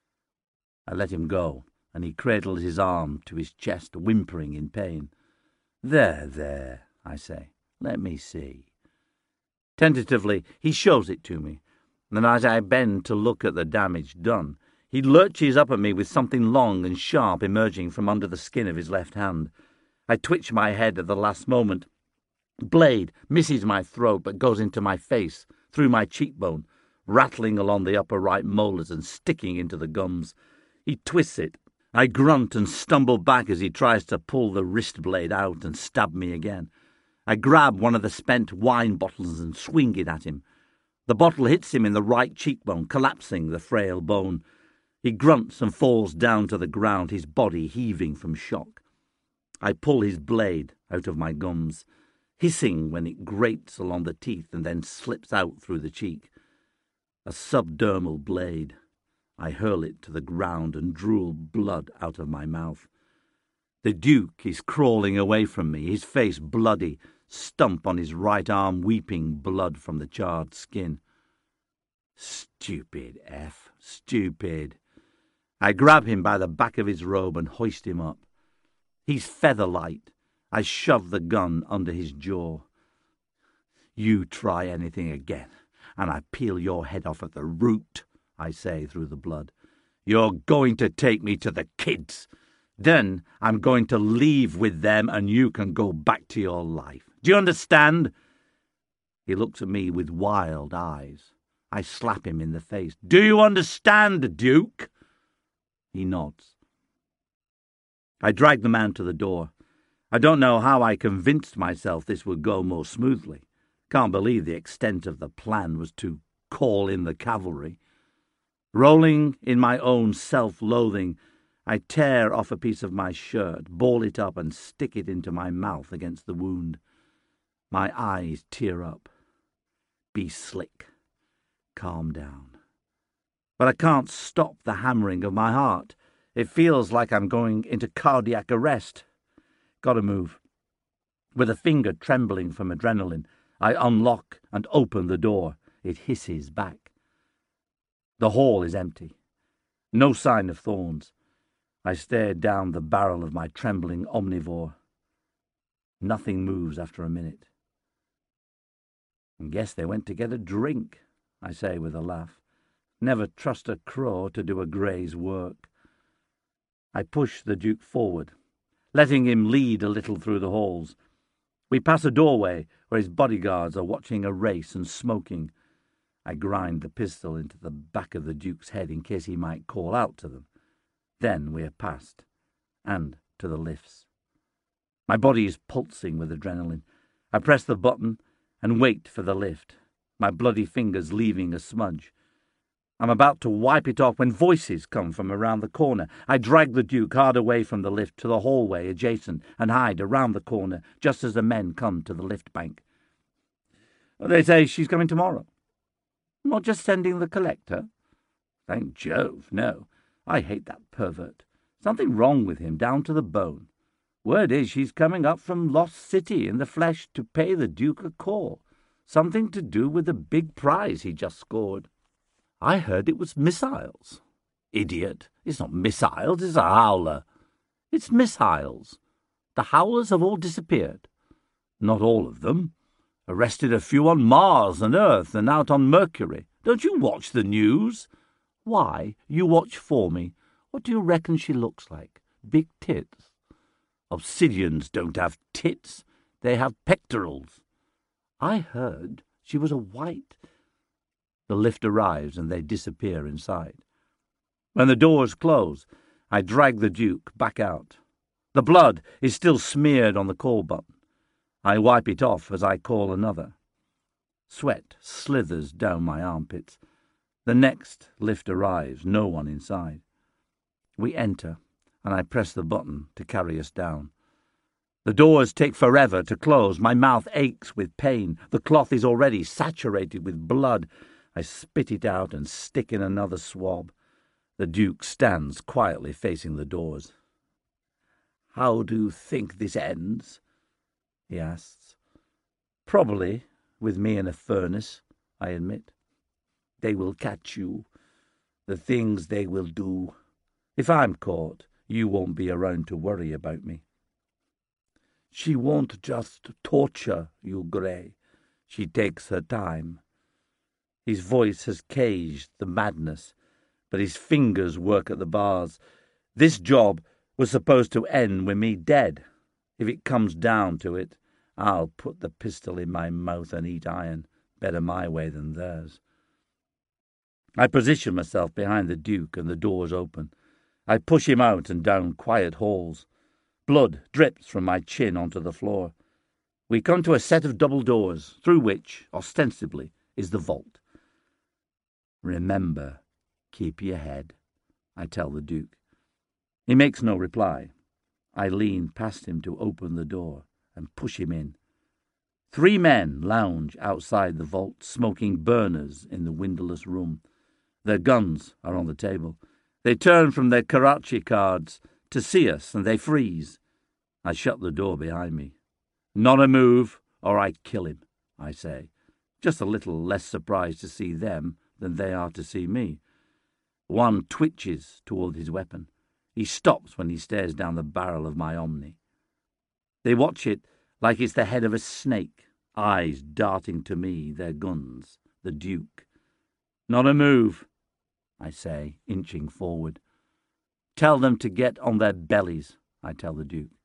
I let him go, and he cradles his arm to his chest, whimpering in pain. There, there, I say. Let me see. Tentatively, he shows it to me, and as I bend to look at the damage done, he lurches up at me with something long and sharp emerging from under the skin of his left hand. I twitch my head at the last moment. Blade misses my throat but goes into my face, through my cheekbone, rattling along the upper right molars and sticking into the gums. He twists it, I grunt and stumble back as he tries to pull the wrist blade out and stab me again. I grab one of the spent wine bottles and swing it at him. The bottle hits him in the right cheekbone, collapsing the frail bone. He grunts and falls down to the ground, his body heaving from shock. I pull his blade out of my gums, hissing when it grates along the teeth and then slips out through the cheek. A subdermal blade. I hurl it to the ground and drool blood out of my mouth. The Duke is crawling away from me, his face bloody, stump on his right arm weeping blood from the charred skin. Stupid F, stupid. I grab him by the back of his robe and hoist him up. He's feather-light. I shove the gun under his jaw. You try anything again, and I peel your head off at the root, I say through the blood. You're going to take me to the kids. Then I'm going to leave with them and you can go back to your life. Do you understand? He looks at me with wild eyes. I slap him in the face. Do you understand, Duke? He nods. I drag the man to the door. I don't know how I convinced myself this would go more smoothly. Can't believe the extent of the plan was to call in the cavalry. Rolling in my own self-loathing, I tear off a piece of my shirt, ball it up and stick it into my mouth against the wound. My eyes tear up. Be slick. Calm down. But I can't stop the hammering of my heart. It feels like I'm going into cardiac arrest. Gotta move. With a finger trembling from adrenaline, I unlock and open the door. It hisses back. The hall is empty. No sign of Thorns. I stare down the barrel of my trembling omnivore. Nothing moves after a minute. I guess they went to get a drink, I say with a laugh. Never trust a crow to do a grey's work. I push the Duke forward, letting him lead a little through the halls. We pass a doorway where his bodyguards are watching a race and smoking. I grind the pistol into the back of the Duke's head in case he might call out to them. Then we are past, and to the lifts. My body is pulsing with adrenaline. I press the button and wait for the lift, my bloody fingers leaving a smudge. I'm about to wipe it off when voices come from around the corner. I drag the Duke hard away from the lift to the hallway adjacent and hide around the corner just as the men come to the lift bank. They say she's coming tomorrow. Not just sending the collector? Thank Jove, no. I hate that pervert. Something wrong with him down to the bone. Word is she's coming up from Lost City in the flesh to pay the Duke a call. Something to do with the big prize he just scored. I heard it was missiles. Idiot. It's not missiles, it's a howler. It's missiles. The howlers have all disappeared. Not all of them. Arrested a few on Mars and Earth and out on Mercury. Don't you watch the news? Why? You watch for me. What do you reckon she looks like? Big tits? Obsidians don't have tits. They have pectorals. I heard she was a white... The lift arrives and they disappear inside. When the doors close, I drag the Duke back out. The blood is still smeared on the call button. I wipe it off as I call another. Sweat slithers down my armpits. The next lift arrives, no one inside. We enter, and I press the button to carry us down. The doors take forever to close. My mouth aches with pain. The cloth is already saturated with blood. I spit it out and stick in another swab. The Duke stands quietly facing the doors. How do you think this ends? He asks. Probably with me in a furnace, I admit. They will catch you. The things they will do. If I'm caught, you won't be around to worry about me. She won't just torture you, Grey. She takes her time. His voice has caged the madness, but his fingers work at the bars. This job was supposed to end with me dead. If it comes down to it, I'll put the pistol in my mouth and eat iron. Better my way than theirs. I position myself behind the Duke and the doors open. I push him out and down quiet halls. Blood drips from my chin onto the floor. We come to a set of double doors, through which, ostensibly, is the vault. "Remember, keep your head," I tell the Duke. He makes no reply. I lean past him to open the door and push him in. Three men lounge outside the vault, smoking burners in the windowless room. Their guns are on the table. They turn from their Karachi cards to see us, and they freeze. I shut the door behind me. "Not a move, or I kill him," I say, just a little less surprised to see them than they are to see me. One twitches toward his weapon. He stops when he stares down the barrel of my Omni. They watch it like it's the head of a snake, eyes darting to me, their guns, the Duke. "Not a move," I say, inching forward. "Tell them to get on their bellies," I tell the Duke.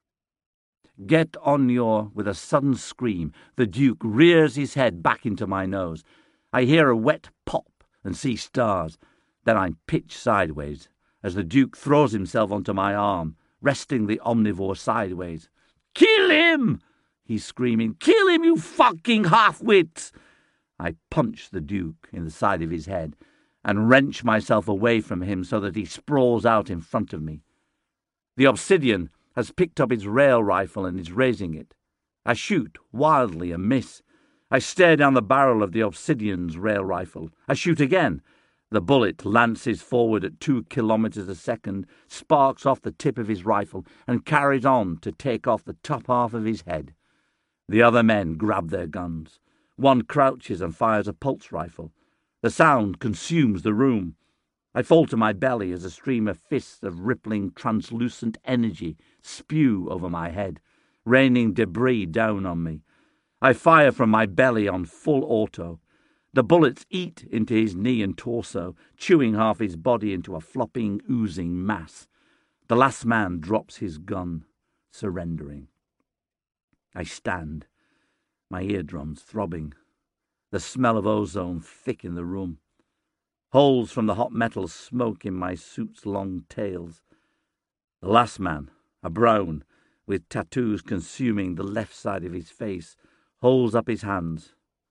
Get on your... With a sudden scream, the Duke rears his head back into my nose. I hear a wet pop and see stars. Then I'm pitched sideways as the Duke throws himself onto my arm, resting the omnivore sideways. "Kill him!" he's screaming. "Kill him, you fucking half-wits!" I punch the Duke in the side of his head and wrench myself away from him so that he sprawls out in front of me. The Obsidian has picked up his rail rifle and is raising it. I shoot wildly and miss. I stare down the barrel of the Obsidian's rail rifle. I shoot again. The bullet lances forward at two kilometres a second, sparks off the tip of his rifle, and carries on to take off the top half of his head. The other men grab their guns. One crouches and fires a pulse rifle. The sound consumes the room. I fall to my belly as a stream of fists of rippling, translucent energy spew over my head, raining debris down on me. I fire from my belly on full auto. The bullets eat into his knee and torso, chewing half his body into a flopping, oozing mass. The last man drops his gun, surrendering. I stand, my eardrums throbbing, the smell of ozone thick in the room. Holes from the hot metal smoke in my suit's long tails. The last man, a brown, with tattoos consuming the left side of his face, holds up his hands.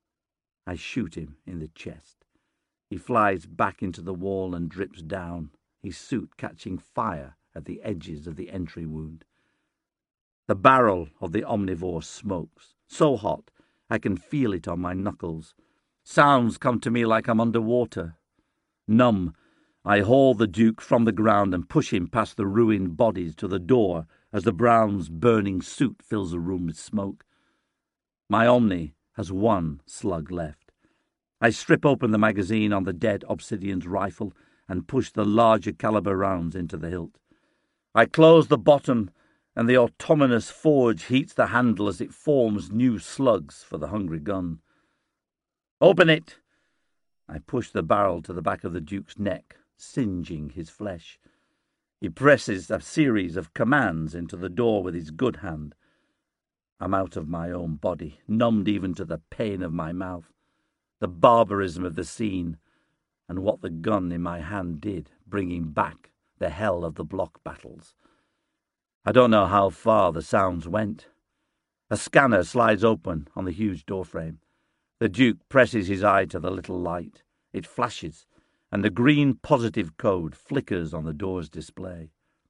I shoot him in the chest. He flies back into the wall and drips down, his suit catching fire at the edges of the entry wound. The barrel of the omnivore smokes, so hot I can feel it on my knuckles. Sounds come to me like I'm underwater. Numb, I haul the Duke from the ground and push him past the ruined bodies to the door as the Brown's burning suit fills the room with smoke. My Omni has one slug left. I strip open the magazine on the dead Obsidian's rifle and push the larger caliber rounds into the hilt. I close the bottom, and the autonomous forge heats the handle as it forms new slugs for the hungry gun. "Open it!" I push the barrel to the back of the Duke's neck, singeing his flesh. He presses a series of commands into the door with his good hand. I'm out of my own body, numbed even to the pain of my mouth, the barbarism of the scene, and what the gun in my hand did, bringing back the hell of the block battles. I don't know how far the sounds went. A scanner slides open on the huge doorframe. The Duke presses his eye to the little light. It flashes, and the green positive code flickers on the door's display.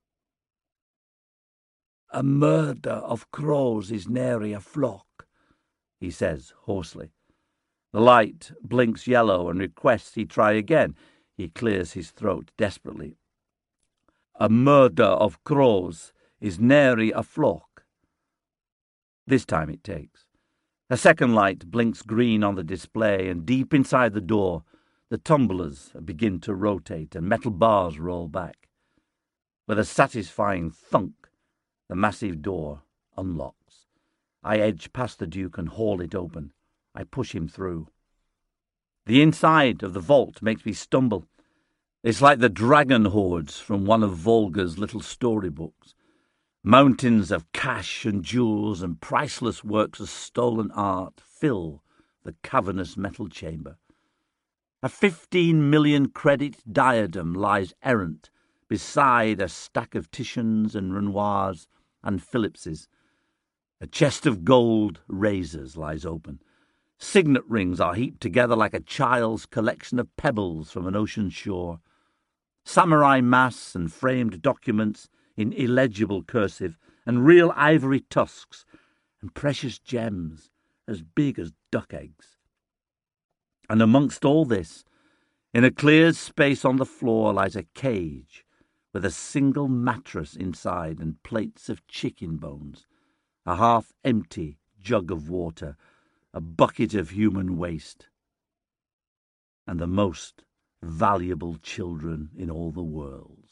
"A murder of crows is nary a flock," he says hoarsely. The light blinks yellow and requests he try again. He clears his throat desperately. "A murder of crows is nary a flock." This time it takes. A second light blinks green on the display, and deep inside the door, the tumblers begin to rotate and metal bars roll back. With a satisfying thunk, the massive door unlocks. I edge past the Duke and haul it open. I push him through. The inside of the vault makes me stumble. It's like the dragon hordes from one of Volga's little storybooks. Mountains of cash and jewels and priceless works of stolen art fill the cavernous metal chamber. A fifteen million credit diadem lies errant beside a stack of Titians and Renoirs and Phillipses. A chest of gold razors lies open. Signet rings are heaped together like a child's collection of pebbles from an ocean shore. Samurai masks and framed documents in illegible cursive, and real ivory tusks, and precious gems as big as duck eggs. And amongst all this, in a cleared space on the floor lies a cage with a single mattress inside and plates of chicken bones, a half-empty jug of water, a bucket of human waste, and the most valuable children in all the world.